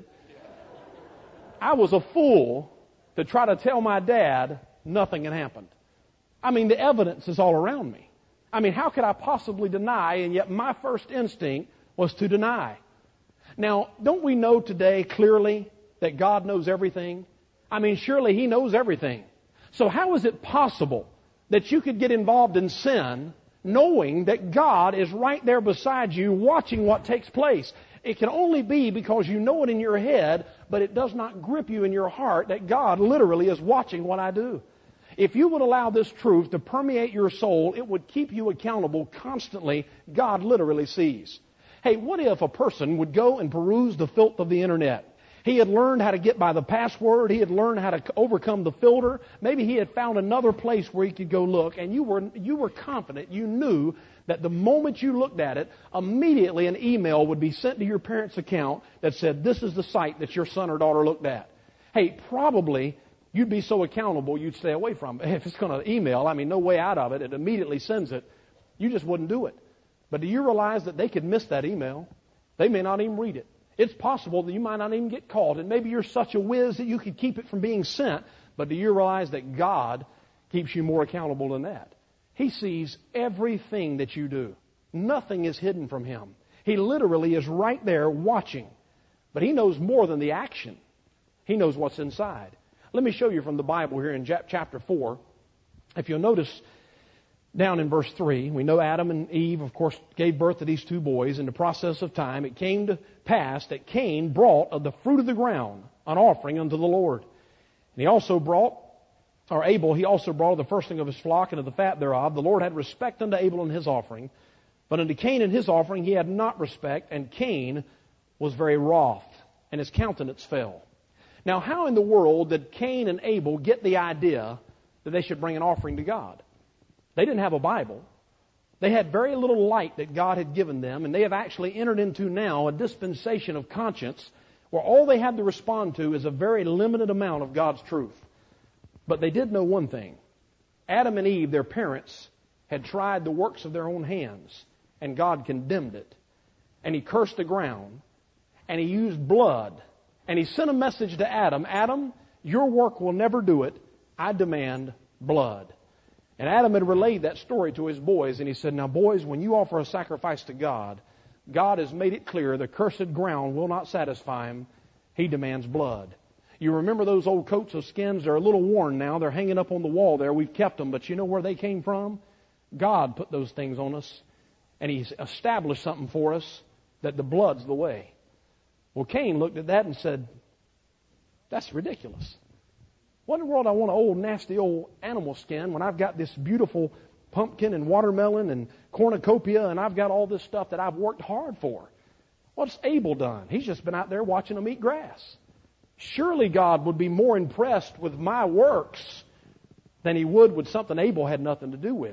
I was a fool to try to tell my dad nothing had happened. I mean, the evidence is all around me. I mean, how could I possibly deny, and yet my first instinct was to deny. Now, don't we know today clearly that God knows everything? I mean, surely He knows everything. So how is it possible that you could get involved in sin knowing that God is right there beside you watching what takes place? It can only be because you know it in your head, but it does not grip you in your heart that God literally is watching what I do. If you would allow this truth to permeate your soul, it would keep you accountable constantly. God literally sees. Hey, what if a person would go and peruse the filth of the internet? He had learned how to get by the password. He had learned how to overcome the filter. Maybe he had found another place where he could go look, and you were you were confident. You knew that the moment you looked at it, immediately an email would be sent to your parents' account that said, this is the site that your son or daughter looked at. Hey, probably you'd be so accountable you'd stay away from it. If it's going to email, I mean, no way out of it. It immediately sends it. You just wouldn't do it. But do you realize that they could miss that email? They may not even read it. It's possible that you might not even get caught, and maybe you're such a whiz that you could keep it from being sent, but do you realize that God keeps you more accountable than that? He sees everything that you do. Nothing is hidden from Him. He literally is right there watching, but He knows more than the action. He knows what's inside. Let me show you from the Bible here in chapter four. If you'll notice, down in verse three, we know Adam and Eve, of course, gave birth to these two boys. In the process of time, it came to pass that Cain brought of the fruit of the ground an offering unto the Lord. And he also brought, or Abel, he also brought of the firstling of his flock and of the fat thereof. The Lord had respect unto Abel and his offering, but unto Cain and his offering he had not respect, and Cain was very wroth, and his countenance fell. Now, how in the world did Cain and Abel get the idea that they should bring an offering to God? They didn't have a Bible. They had very little light that God had given them, and they have actually entered into now a dispensation of conscience where all they had to respond to is a very limited amount of God's truth. But they did know one thing. Adam and Eve, their parents, had tried the works of their own hands, and God condemned it. And He cursed the ground, and He used blood, and He sent a message to Adam, Adam, your work will never do it. I demand blood. And Adam had relayed that story to his boys, and he said, now boys, when you offer a sacrifice to God, God has made it clear the cursed ground will not satisfy Him. He demands blood. You remember those old coats of skins? They're a little worn now. They're hanging up on the wall there. We've kept them, but you know where they came from? God put those things on us, and He's established something for us, that the blood's the way. Well, Cain looked at that and said, that's ridiculous. What in the world I want an old, nasty old animal skin when I've got this beautiful pumpkin and watermelon and cornucopia and I've got all this stuff that I've worked hard for? What's Abel done? He's just been out there watching them eat grass. Surely God would be more impressed with my works than He would with something Abel had nothing to do with.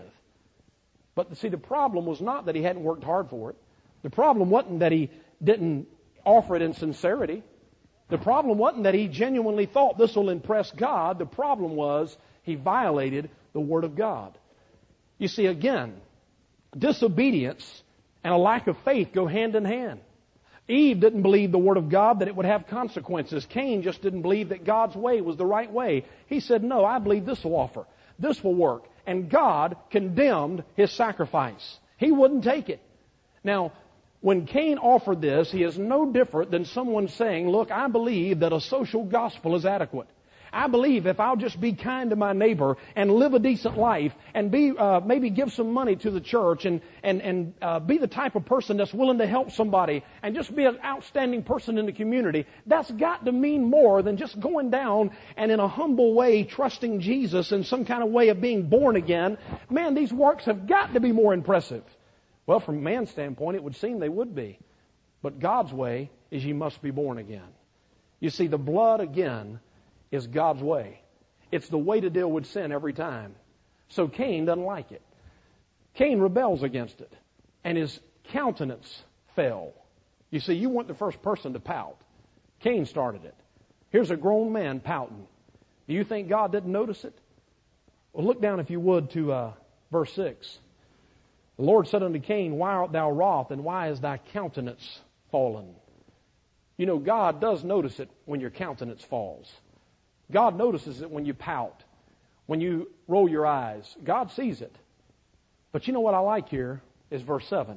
But see, the problem was not that he hadn't worked hard for it. The problem wasn't that he didn't offer it in sincerity. The problem wasn't that he genuinely thought this will impress God. The problem was he violated the Word of God. You see, again, disobedience and a lack of faith go hand in hand. Eve didn't believe the Word of God, that it would have consequences. Cain just didn't believe that God's way was the right way. He said, no, I believe this will offer. This will work. And God condemned his sacrifice. He wouldn't take it. Now, when Cain offered this, he is no different than someone saying, look, I believe that a social gospel is adequate. I believe if I'll just be kind to my neighbor and live a decent life and be uh, maybe give some money to the church and and and uh, be the type of person that's willing to help somebody and just be an outstanding person in the community, that's got to mean more than just going down and in a humble way trusting Jesus in some kind of way of being born again. Man, these works have got to be more impressive. Well, from man's standpoint, it would seem they would be. But God's way is you must be born again. You see, the blood, again, is God's way. It's the way to deal with sin every time. So Cain doesn't like it. Cain rebels against it, and his countenance fell. You see, you weren't the first person to pout. Cain started it. Here's a grown man pouting. Do you think God didn't notice it? Well, look down, if you would, to uh, verse six. The Lord said unto Cain, why art thou wroth, and why is thy countenance fallen? You know, God does notice it when your countenance falls. God notices it when you pout, when you roll your eyes. God sees it. But you know what I like here is verse seven.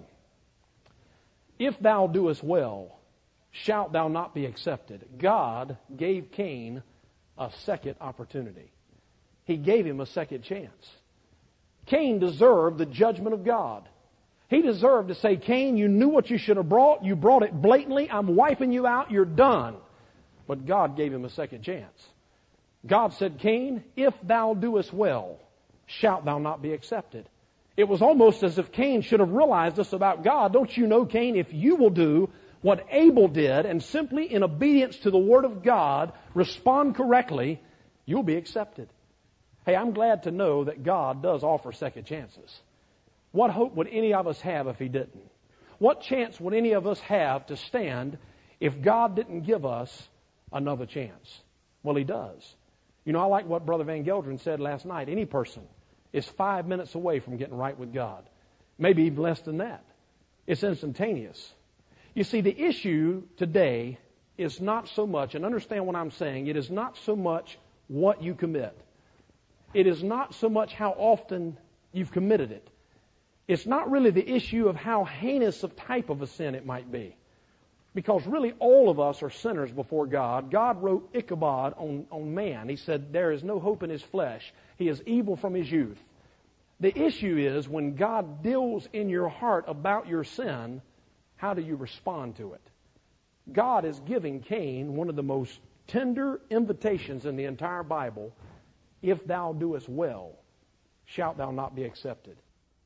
If thou doest well, shalt thou not be accepted. God gave Cain a second opportunity. He gave him a second chance. Cain deserved the judgment of God. He deserved to say, Cain, you knew what you should have brought. You brought it blatantly. I'm wiping you out. You're done. But God gave him a second chance. God said, Cain, if thou doest well, shalt thou not be accepted. It was almost as if Cain should have realized this about God. Don't you know, Cain, if you will do what Abel did and simply in obedience to the Word of God respond correctly, you'll be accepted. Hey, I'm glad to know that God does offer second chances. What hope would any of us have if He didn't? What chance would any of us have to stand if God didn't give us another chance? Well, He does. You know, I like what Brother Van Gelderen said last night. Any person is five minutes away from getting right with God. Maybe even less than that. It's instantaneous. You see, the issue today is not so much, and understand what I'm saying, it is not so much what you commit. It is not so much how often you've committed it. It's not really the issue of how heinous of type of a sin it might be. Because really all of us are sinners before God. God wrote Ichabod on, on man. He said, there is no hope in his flesh. He is evil from his youth. The issue is when God deals in your heart about your sin, how do you respond to it? God is giving Cain one of the most tender invitations in the entire Bible. If thou doest well, shalt thou not be accepted.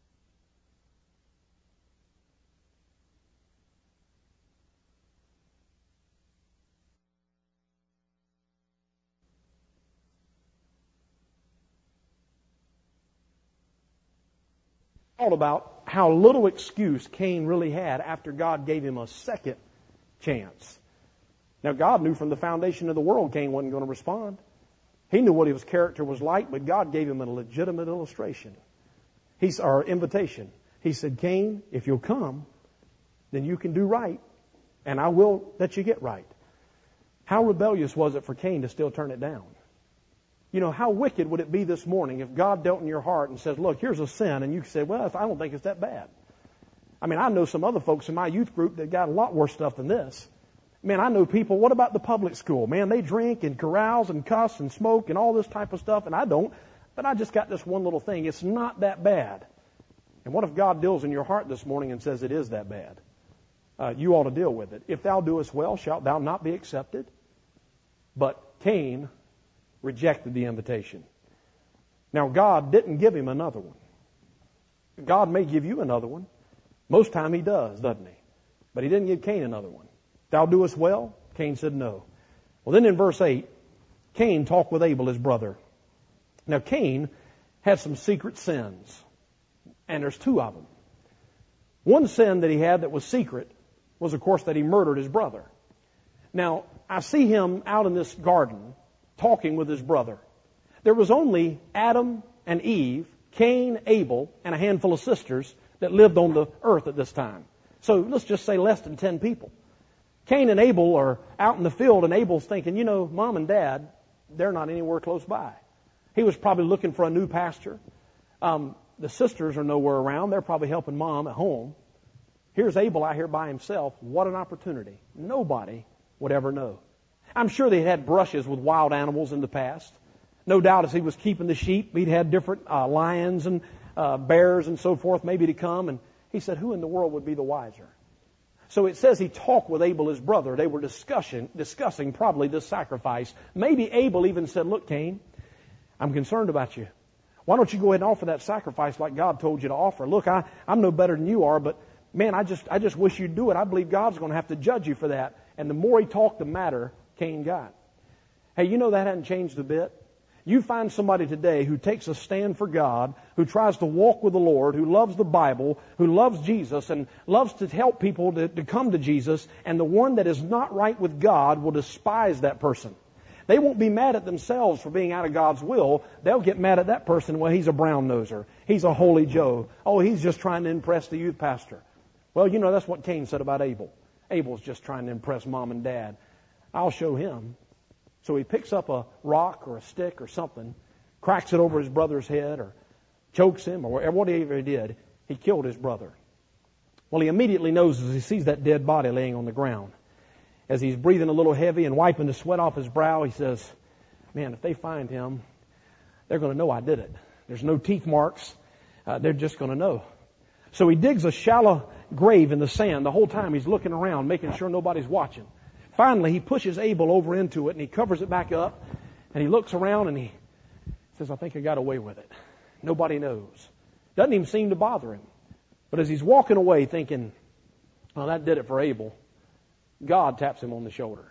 All about how little excuse Cain really had after God gave him a second chance. Now, God knew from the foundation of the world Cain wasn't going to respond. He knew what his character was like, but God gave him a legitimate illustration. He's our invitation. He said, Cain, if you'll come, then you can do right, and I will let you get right. How rebellious was it for Cain to still turn it down? You know, how wicked would it be this morning if God dealt in your heart and says, look, here's a sin, and you said, well, I don't think it's that bad. I mean, I know some other folks in my youth group that got a lot worse stuff than this. Man, I know people, what about the public school? Man, they drink and carouse and cuss and smoke and all this type of stuff, and I don't. But I just got this one little thing. It's not that bad. And what if God deals in your heart this morning and says it is that bad? Uh, you ought to deal with it. If thou doest well, shalt thou not be accepted? But Cain rejected the invitation. Now, God didn't give him another one. God may give you another one. Most time He does, doesn't He? But He didn't give Cain another one. Thou doest well? Cain said no. Well, then in verse eight, Cain talked with Abel, his brother. Now, Cain had some secret sins, and there's two of them. One sin that he had that was secret was, of course, that he murdered his brother. Now, I see him out in this garden talking with his brother. There was only Adam and Eve, Cain, Abel, and a handful of sisters that lived on the earth at this time. So let's just say less than ten people. Cain and Abel are out in the field, and Abel's thinking, you know, Mom and Dad, they're not anywhere close by. He was probably looking for a new pasture. Um, the sisters are nowhere around. They're probably helping Mom at home. Here's Abel out here by himself. What an opportunity. Nobody would ever know. I'm sure they had brushes with wild animals in the past. No doubt as he was keeping the sheep, he'd had different uh, lions and uh, bears and so forth maybe to come. And he said, who in the world would be the wiser? So it says he talked with Abel, his brother. They were discussing, discussing probably this sacrifice. Maybe Abel even said, look, Cain, I'm concerned about you. Why don't you go ahead and offer that sacrifice like God told you to offer? Look, I, I'm no better than you are, but man, I just, I just wish you'd do it. I believe God's going to have to judge you for that. And the more he talked, the madder Cain got. Hey, you know that hadn't changed a bit. You find somebody today who takes a stand for God, who tries to walk with the Lord, who loves the Bible, who loves Jesus, and loves to help people to, to come to Jesus, and the one that is not right with God will despise that person. They won't be mad at themselves for being out of God's will. They'll get mad at that person. Well, he's a brown-noser. He's a holy Joe. Oh, he's just trying to impress the youth pastor. Well, you know, that's what Cain said about Abel. Abel's just trying to impress Mom and Dad. I'll show him. So he picks up a rock or a stick or something, cracks it over his brother's head or chokes him or whatever he did. He killed his brother. Well, he immediately knows as he sees that dead body laying on the ground. As he's breathing a little heavy and wiping the sweat off his brow, he says, man, if they find him, they're going to know I did it. There's no teeth marks. Uh, they're just going to know. So he digs a shallow grave in the sand. The whole time he's looking around, making sure nobody's watching. Finally, he pushes Abel over into it, and he covers it back up, and he looks around, and he says, I think I got away with it. Nobody knows. Doesn't even seem to bother him. But as he's walking away thinking, well, that did it for Abel, God taps him on the shoulder.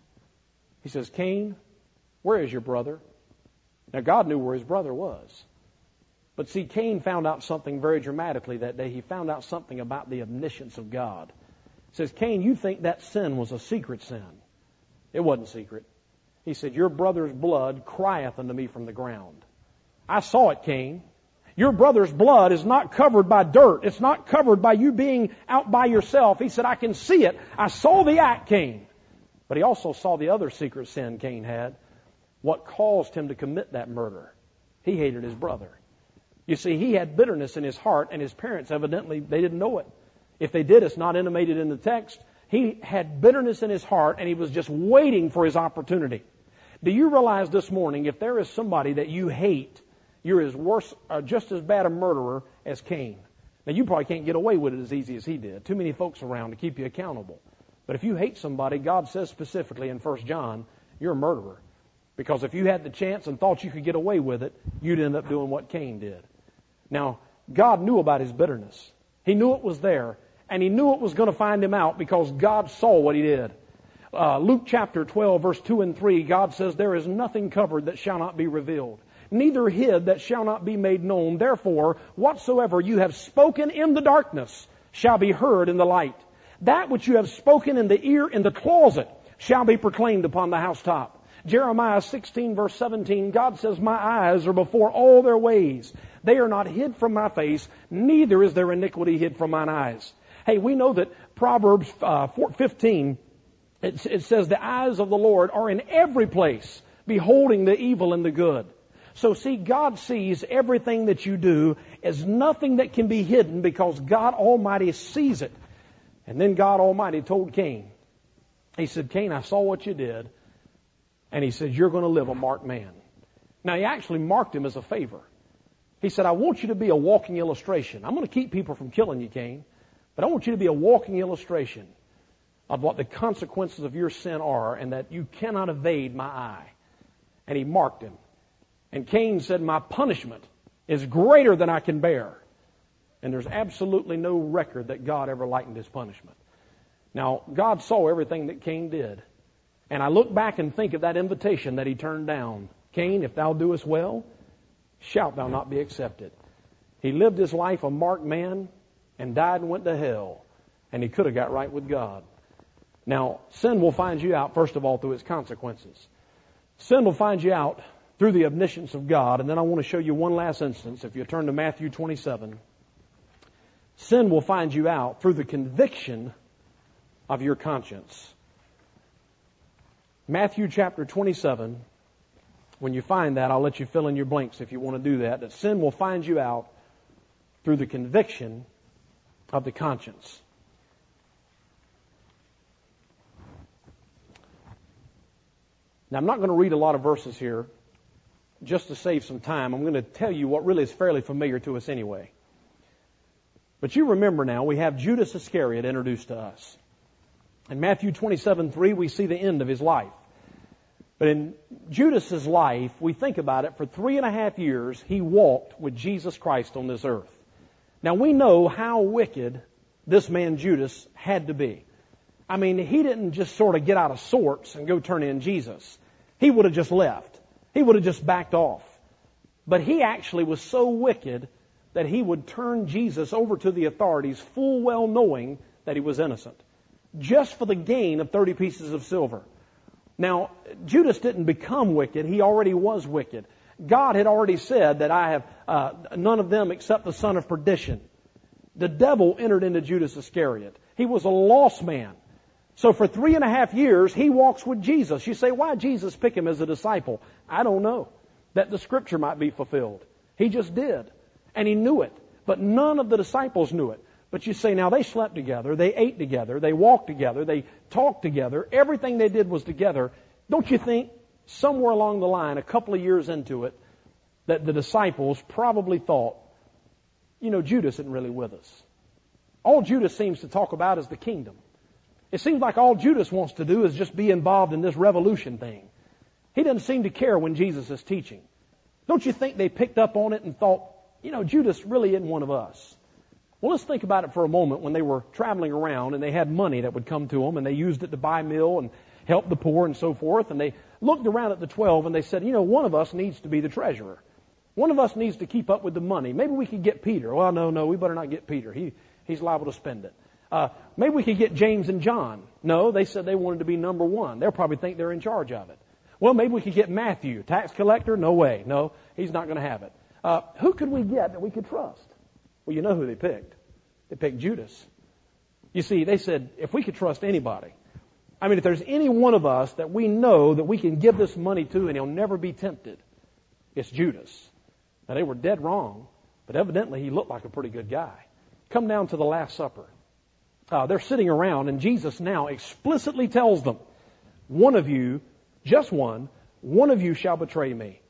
He says, Cain, where is your brother? Now, God knew where his brother was. But see, Cain found out something very dramatically that day. He found out something about the omniscience of God. He says, Cain, you think that sin was a secret sin. It wasn't secret. He said, your brother's blood crieth unto me from the ground. I saw it, Cain. Your brother's blood is not covered by dirt. It's not covered by you being out by yourself. He said, I can see it. I saw the act, Cain. But he also saw the other secret sin Cain had. What caused him to commit that murder? He hated his brother. You see, he had bitterness in his heart, and his parents evidently, they didn't know it. If they did, it's not intimated in the text. He had bitterness in his heart, and he was just waiting for his opportunity. Do you realize this morning, if there is somebody that you hate, you're as worse, uh, just as bad a murderer as Cain. Now, you probably can't get away with it as easy as he did. Too many folks around to keep you accountable. But if you hate somebody, God says specifically in First John, you're a murderer. Because if you had the chance and thought you could get away with it, you'd end up doing what Cain did. Now, God knew about his bitterness. He knew it was there. And he knew it was going to find him out because God saw what he did. Uh, Luke chapter twelve, verse two and three, God says, there is nothing covered that shall not be revealed, neither hid that shall not be made known. Therefore, whatsoever you have spoken in the darkness shall be heard in the light. That which you have spoken in the ear in the closet shall be proclaimed upon the housetop. Jeremiah sixteen, verse seventeen, God says, my eyes are before all their ways. They are not hid from my face, neither is their iniquity hid from mine eyes. Hey, we know that Proverbs uh, fifteen, it, it says, the eyes of the Lord are in every place, beholding the evil and the good. So see, God sees everything that you do as nothing that can be hidden because God Almighty sees it. And then God Almighty told Cain, he said, Cain, I saw what you did. And he said, you're going to live a marked man. Now, he actually marked him as a favor. He said, I want you to be a walking illustration. I'm going to keep people from killing you, Cain. But I want you to be a walking illustration of what the consequences of your sin are and that you cannot evade my eye. And he marked him. And Cain said, my punishment is greater than I can bear. And there's absolutely no record that God ever lightened his punishment. Now, God saw everything that Cain did. And I look back and think of that invitation that he turned down. Cain, if thou doest well, shalt thou not be accepted. He lived his life a marked man and died and went to hell. And he could have got right with God. Now, sin will find you out, first of all, through its consequences. Sin will find you out through the omniscience of God. And then I want to show you one last instance. If you turn to Matthew twenty-seven. Sin will find you out through the conviction of your conscience. Matthew chapter twenty-seven. When you find that, I'll let you fill in your blanks if you want to do that. That sin will find you out through the conviction of the conscience. Now, I'm not going to read a lot of verses here just to save some time. I'm going to tell you what really is fairly familiar to us anyway. But you remember now, we have Judas Iscariot introduced to us. In Matthew twenty-seven three, we see the end of his life. But in Judas's life, we think about it, for three and a half years, he walked with Jesus Christ on this earth. Now, we know how wicked this man Judas had to be. I mean, he didn't just sort of get out of sorts and go turn in Jesus. He would have just left. He would have just backed off. But he actually was so wicked that he would turn Jesus over to the authorities, full well knowing that he was innocent, just for the gain of thirty pieces of silver. Now, Judas didn't become wicked. He already was wicked. God had already said that I have uh, none of them except the son of perdition. The devil entered into Judas Iscariot. He was a lost man. So for three and a half years, he walks with Jesus. You say, why did Jesus pick him as a disciple? I don't know. That the scripture might be fulfilled. He just did. And he knew it. But none of the disciples knew it. But you say, now they slept together, they ate together, they walked together, they talked together, everything they did was together. Don't you think somewhere along the line, a couple of years into it, that the disciples probably thought, you know, Judas isn't really with us. All Judas seems to talk about is the kingdom. It seems like all Judas wants to do is just be involved in this revolution thing. He doesn't seem to care when Jesus is teaching. Don't you think they picked up on it and thought, you know, Judas really isn't one of us? Well, let's think about it for a moment when they were traveling around and they had money that would come to them and they used it to buy meal and help the poor and so forth. And they looked around at the twelve and they said, you know, one of us needs to be the treasurer. One of us needs to keep up with the money. Maybe we could get Peter. Well, no, no, we better not get Peter. He He's liable to spend it. Uh, maybe we could get James and John. No, they said they wanted to be number one. They'll probably think they're in charge of it. Well, maybe we could get Matthew, tax collector. No way. No, he's not going to have it. Uh, who could we get that we could trust? Well, you know who they picked. They picked Judas. You see, they said, if we could trust anybody, I mean, if there's any one of us that we know that we can give this money to and he'll never be tempted, it's Judas. Now, they were dead wrong, but evidently he looked like a pretty good guy. Come down to the Last Supper. Uh, they're sitting around, and Jesus now explicitly tells them, one of you, just one, one of you shall betray me.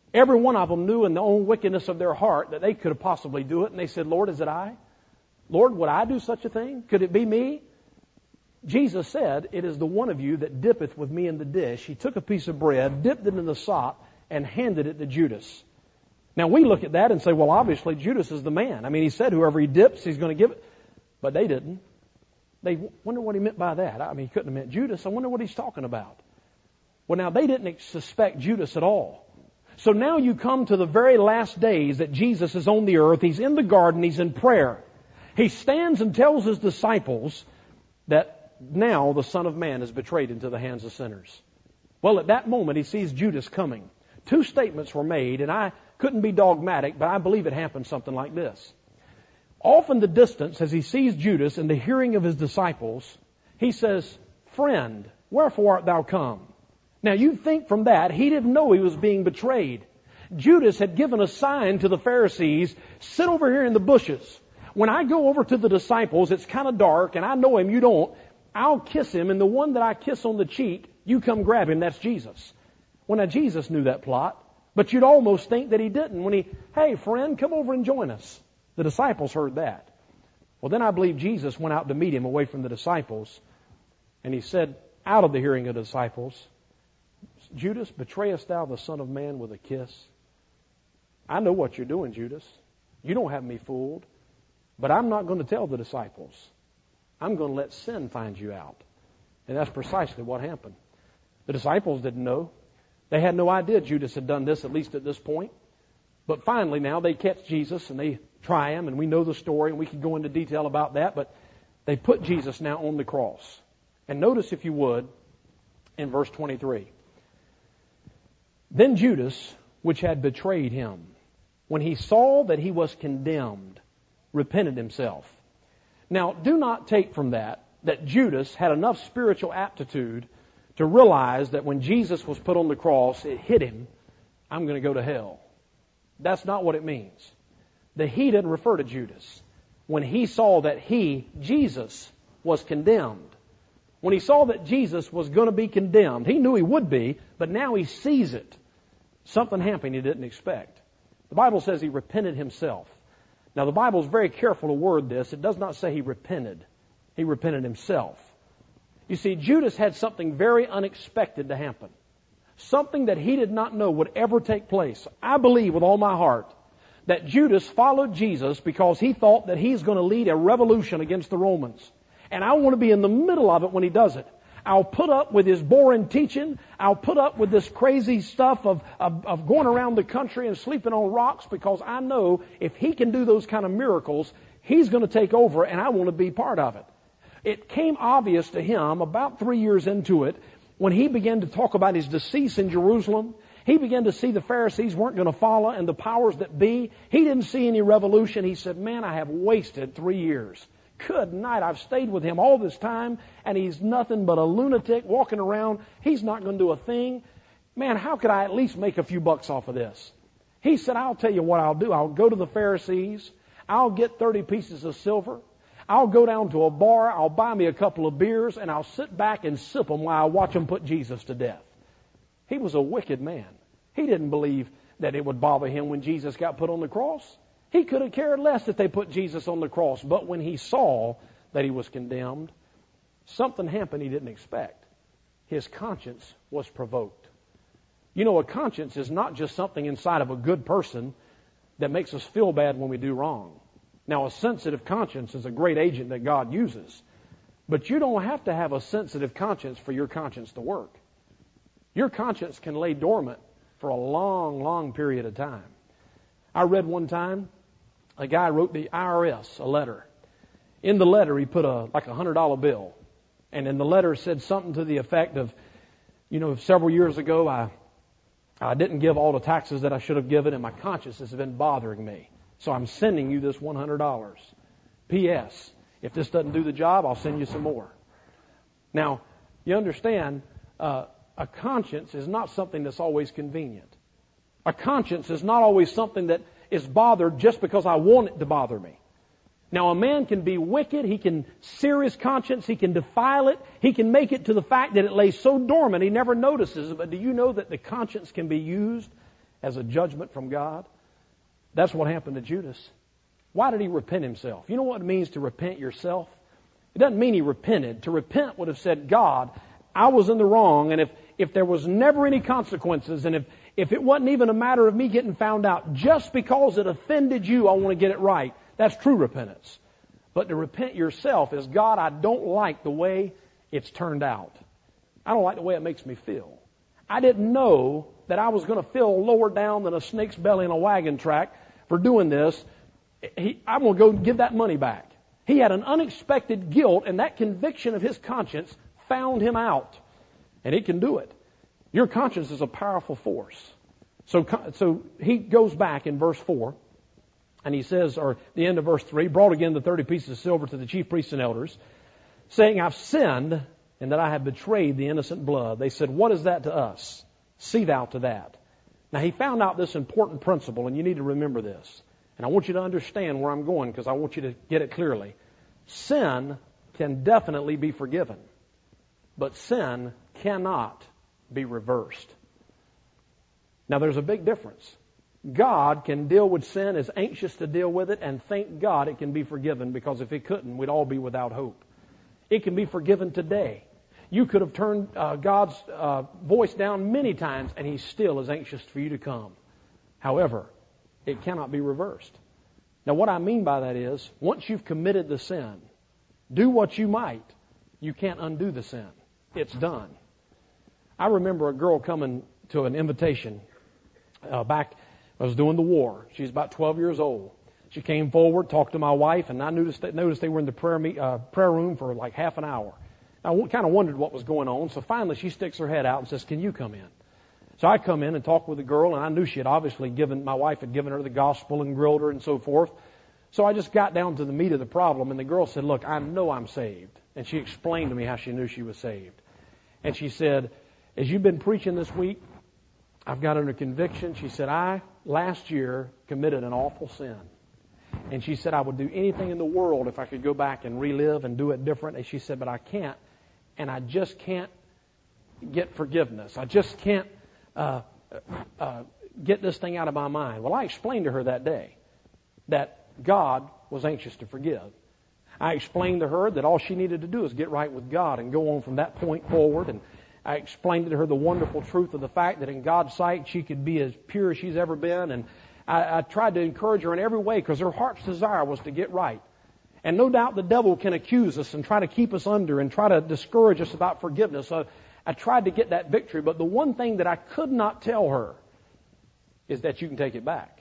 Every one of them knew in the own wickedness of their heart that they could have possibly do it. And they said, Lord, is it I? Lord, would I do such a thing? Could it be me? Jesus said, it is the one of you that dippeth with me in the dish. He took a piece of bread, dipped it in the sop, and handed it to Judas. Now we look at that and say, well, obviously Judas is the man. I mean, he said whoever he dips, he's going to give it. But they didn't. They wonder what he meant by that. I mean, he couldn't have meant Judas. I wonder what he's talking about. Well, now they didn't suspect Judas at all. So now you come to the very last days that Jesus is on the earth. He's in the garden. He's in prayer. He stands and tells his disciples that now the Son of Man is betrayed into the hands of sinners. Well, at that moment, he sees Judas coming. Two statements were made, and I couldn't be dogmatic, but I believe it happened something like this. Off in the distance, as he sees Judas in the hearing of his disciples, he says, Friend, wherefore art thou come? Now you think from that, he didn't know he was being betrayed. Judas had given a sign to the Pharisees, sit over here in the bushes. When I go over to the disciples, it's kind of dark, and I know him, you don't. I'll kiss him, and the one that I kiss on the cheek, you come grab him, that's Jesus. Well, now Jesus knew that plot, but you'd almost think that he didn't when he, hey, friend, come over and join us. The disciples heard that. Well, then I believe Jesus went out to meet him away from the disciples, and he said, out of the hearing of the disciples, Judas, betrayest thou the Son of Man with a kiss? I know what you're doing, Judas. You don't have me fooled, but I'm not going to tell the disciples. I'm going to let sin find you out. And that's precisely what happened. The disciples didn't know. They had no idea Judas had done this, at least at this point. But finally now they catch Jesus and they try him, and we know the story, and we could go into detail about that, but they put Jesus now on the cross. And notice, if you would, in verse twenty-three. Then Judas, which had betrayed him, when he saw that he was condemned, repented himself. Now, do not take from that that Judas had enough spiritual aptitude to realize that when Jesus was put on the cross, it hit him, I'm going to go to hell. That's not what it means. The he didn't refer to Judas. When he saw that he, Jesus, was condemned, when he saw that Jesus was going to be condemned, he knew he would be, but now he sees it. Something happened he didn't expect. The Bible says he repented himself. Now, the Bible is very careful to word this. It does not say he repented. He repented himself. You see, Judas had something very unexpected to happen. Something that he did not know would ever take place. I believe with all my heart that Judas followed Jesus because he thought that he's going to lead a revolution against the Romans. And I want to be in the middle of it when he does it. I'll put up with his boring teaching. I'll put up with this crazy stuff of, of, of going around the country and sleeping on rocks, because I know if he can do those kind of miracles, he's going to take over, and I want to be part of it. It came obvious to him about three years into it when he began to talk about his decease in Jerusalem. He began to see the Pharisees weren't going to follow and the powers that be. He didn't see any revolution. He said, man, I have wasted three years. Good night. I've stayed with him all this time, and he's nothing but a lunatic walking around. He's not going to do a thing. Man, how could I at least make a few bucks off of this? He said, I'll tell you what I'll do. I'll go to the Pharisees. I'll get thirty pieces of silver. I'll go down to a bar. I'll buy me a couple of beers, and I'll sit back and sip them while I watch them put Jesus to death. He was a wicked man. He didn't believe that it would bother him when Jesus got put on the cross. He could have cared less that they put Jesus on the cross. But when he saw that he was condemned, something happened he didn't expect. His conscience was provoked. You know, a conscience is not just something inside of a good person that makes us feel bad when we do wrong. Now, a sensitive conscience is a great agent that God uses. But you don't have to have a sensitive conscience for your conscience to work. Your conscience can lay dormant for a long, long period of time. I read one time, a guy wrote the I R S a letter. In the letter, he put a like a hundred dollar bill, and in the letter said something to the effect of, you know, several years ago I I didn't give all the taxes that I should have given, and my conscience has been bothering me. So I'm sending you this one hundred dollars. P S. If this doesn't do the job, I'll send you some more. Now, you understand, uh, a conscience is not something that's always convenient. A conscience is not always something that is bothered just because I want it to bother me. Now, a man can be wicked. He can sear his conscience. He can defile it. He can make it to the fact that it lays so dormant he never notices it. But do you know that the conscience can be used as a judgment from God? That's what happened to Judas. Why did he repent himself? You know what it means to repent yourself? It doesn't mean he repented. To repent would have said, God, I was in the wrong, and if, if there was never any consequences, and if, if it wasn't even a matter of me getting found out, just because it offended you, I want to get it right. That's true repentance. But to repent yourself is, God, I don't like the way it's turned out. I don't like the way it makes me feel. I didn't know that I was going to feel lower down than a snake's belly in a wagon track for doing this. He, I'm going to go give that money back. He had an unexpected guilt, and that conviction of his conscience found him out. And it can do it. Your conscience is a powerful force. So, so he goes back in verse four, and he says, or the end of verse three, brought again the thirty pieces of silver to the chief priests and elders, saying, I've sinned, and that I have betrayed the innocent blood. They said, what is that to us? See thou to that. Now he found out this important principle, and you need to remember this. And I want you to understand where I'm going, because I want you to get it clearly. Sin can definitely be forgiven, but sin cannot be reversed. Now there's a big difference. God can deal with sin, is anxious to deal with it, and thank God it can be forgiven, because if it couldn't, we'd all be without hope. It can be forgiven today. You could have turned uh, God's uh, voice down many times, and He still is anxious for you to come. However, it cannot be reversed. Now what I mean by that is, once you've committed the sin, do what you might, you can't undo the sin. It's done. I remember a girl coming to an invitation uh, back, I was doing the war. She was about twelve years old. She came forward, talked to my wife, and I noticed, noticed they were in the prayer, meet, uh, prayer room for like half an hour. I kind of wondered what was going on, so finally she sticks her head out and says, can you come in? So I come in and talk with the girl, and I knew she had obviously given, my wife had given her the gospel and grilled her and so forth. So I just got down to the meat of the problem, and the girl said, look, I know I'm saved. And she explained to me how she knew she was saved. And she said, as you've been preaching this week, I've got under conviction. She said, I, last year, committed an awful sin. And she said, I would do anything in the world if I could go back and relive and do it different. And she said, but I can't. And I just can't get forgiveness. I just can't uh, uh, get this thing out of my mind. Well, I explained to her that day that God was anxious to forgive. I explained to her that all she needed to do is get right with God and go on from that point forward. And I explained to her the wonderful truth of the fact that in God's sight she could be as pure as she's ever been. And I, I tried to encourage her in every way, because her heart's desire was to get right. And no doubt the devil can accuse us and try to keep us under and try to discourage us about forgiveness. So I tried to get that victory. But the one thing that I could not tell her is that you can take it back.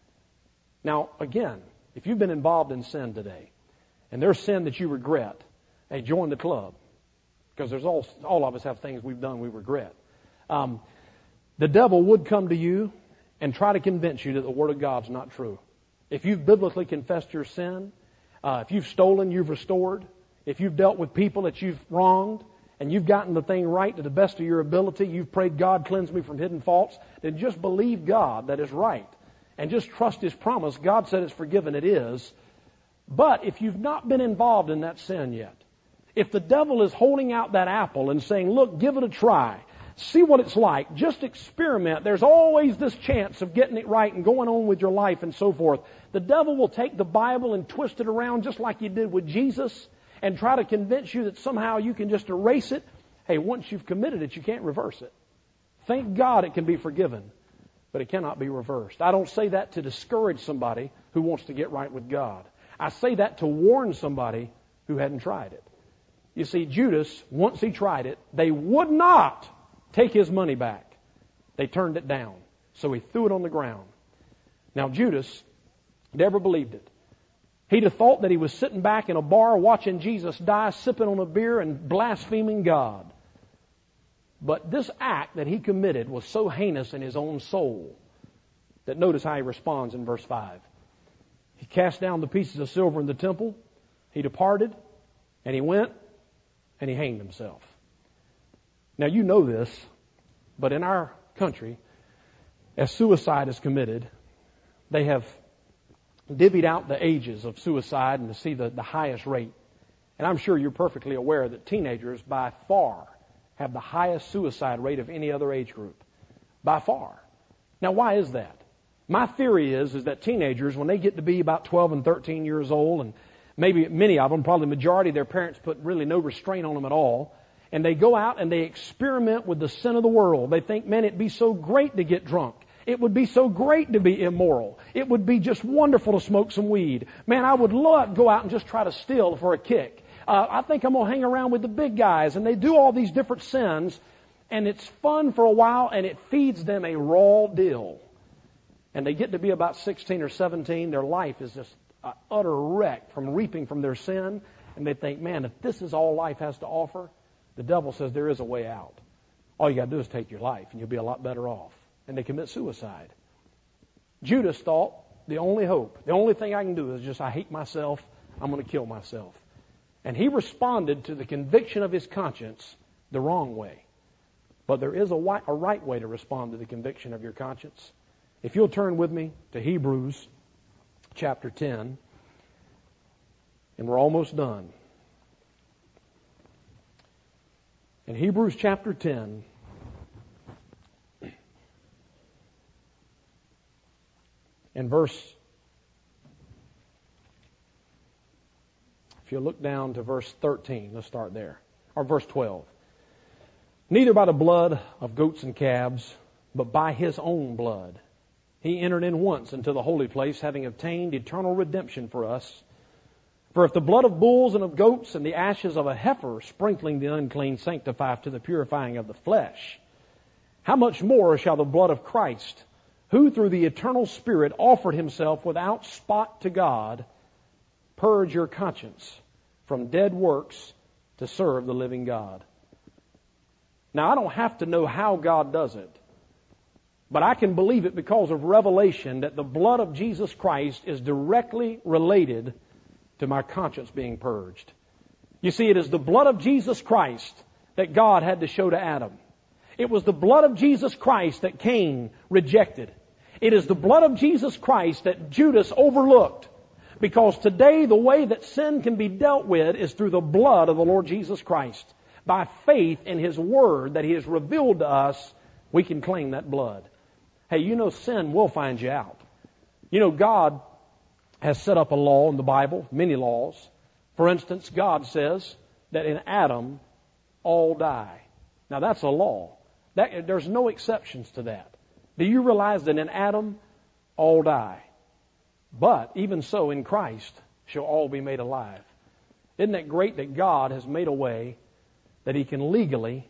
Now, again, if you've been involved in sin today, and there's sin that you regret, hey, join the club. Because there's all, all of us have things we've done we regret. Um, the devil would come to you and try to convince you that the Word of God's not true. If you've biblically confessed your sin, uh, if you've stolen, you've restored. If you've dealt with people that you've wronged, and you've gotten the thing right to the best of your ability, you've prayed, God, cleanse me from hidden faults, then just believe God that is right. And just trust His promise. God said it's forgiven, it is. But if you've not been involved in that sin yet, if the devil is holding out that apple and saying, look, give it a try, see what it's like, just experiment, there's always this chance of getting it right and going on with your life and so forth. The devil will take the Bible and twist it around just like he did with Jesus and try to convince you that somehow you can just erase it. Hey, once you've committed it, you can't reverse it. Thank God it can be forgiven, but it cannot be reversed. I don't say that to discourage somebody who wants to get right with God. I say that to warn somebody who hadn't tried it. You see, Judas, once he tried it, they would not take his money back. They turned it down. So he threw it on the ground. Now, Judas never believed it. He'd have thought that he was sitting back in a bar watching Jesus die, sipping on a beer and blaspheming God. But this act that he committed was so heinous in his own soul that notice how he responds in verse five. He cast down the pieces of silver in the temple. He departed, and he went, and he hanged himself. Now you know this, but in our country, as suicide is committed, they have divvied out the ages of suicide and to see the, the highest rate. And I'm sure you're perfectly aware that teenagers by far have the highest suicide rate of any other age group. By far. Now, why is that? My theory is, is that teenagers, when they get to be about twelve and thirteen years old, and maybe many of them, probably the majority of their parents put really no restraint on them at all, and they go out and they experiment with the sin of the world. They think, man, it'd be so great to get drunk. It would be so great to be immoral. It would be just wonderful to smoke some weed. Man, I would love to go out and just try to steal for a kick. Uh, I think I'm going to hang around with the big guys. And they do all these different sins, and it's fun for a while, and it feeds them a raw deal. And they get to be about sixteen or seventeen. Their life is just an utter wreck from reaping from their sin. And they think, man, if this is all life has to offer, the devil says there is a way out. All you got to do is take your life, and you'll be a lot better off. And they commit suicide. Judas thought the only hope, the only thing I can do is just, I hate myself, I'm going to kill myself. And he responded to the conviction of his conscience the wrong way. But there is a, a right way to respond to the conviction of your conscience. If you'll turn with me to Hebrews chapter ten, and we're almost done. In Hebrews chapter ten, in verse, if you look down to verse thirteen, let's start there, or verse twelve. Neither by the blood of goats and calves, but by His own blood, He entered in once into the holy place, having obtained eternal redemption for us. For if the blood of bulls and of goats and the ashes of a heifer sprinkling the unclean sanctify to the purifying of the flesh, how much more shall the blood of Christ, who through the eternal Spirit offered Himself without spot to God, purge your conscience from dead works to serve the living God? Now, I don't have to know how God does it, but I can believe it because of revelation that the blood of Jesus Christ is directly related to my conscience being purged. You see, it is the blood of Jesus Christ that God had to show to Adam. It was the blood of Jesus Christ that Cain rejected. It is the blood of Jesus Christ that Judas overlooked. Because today the way that sin can be dealt with is through the blood of the Lord Jesus Christ. By faith in His Word that He has revealed to us, we can claim that blood. Hey, you know sin will find you out. You know God has set up a law in the Bible, many laws. For instance, God says that in Adam all die. Now that's a law. That, there's no exceptions to that. Do you realize that in Adam all die? But even so, in Christ shall all be made alive. Isn't that great that God has made a way that He can legally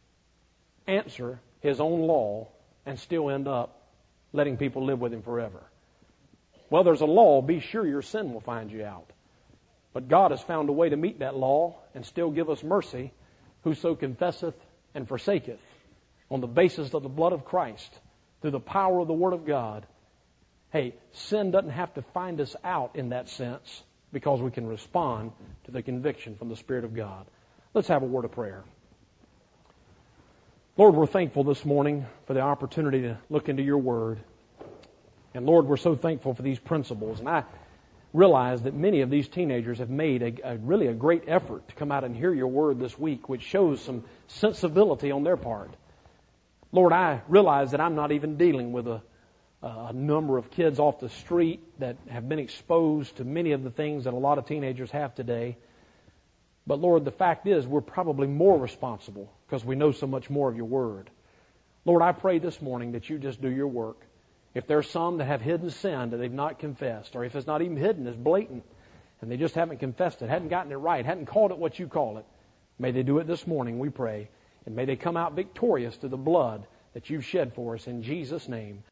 answer His own law and still end up letting people live with Him forever? Well, there's a law. Be sure your sin will find you out. But God has found a way to meet that law and still give us mercy. Whoso confesseth and forsaketh on the basis of the blood of Christ through the power of the Word of God. Hey, sin doesn't have to find us out in that sense because we can respond to the conviction from the Spirit of God. Let's have a word of prayer. Lord, we're thankful this morning for the opportunity to look into your Word. And Lord, we're so thankful for these principles. And I realize that many of these teenagers have made a, a really a great effort to come out and hear your Word this week, which shows some sensibility on their part. Lord, I realize that I'm not even dealing with a, a number of kids off the street that have been exposed to many of the things that a lot of teenagers have today. But Lord, the fact is we're probably more responsible because we know so much more of your Word. Lord, I pray this morning that you just do your work. If there's some that have hidden sin that they've not confessed, or if it's not even hidden, it's blatant, and they just haven't confessed it, hadn't gotten it right, hadn't called it what you call it, may they do it this morning, we pray. And may they come out victorious through the blood that you've shed for us in Jesus' name.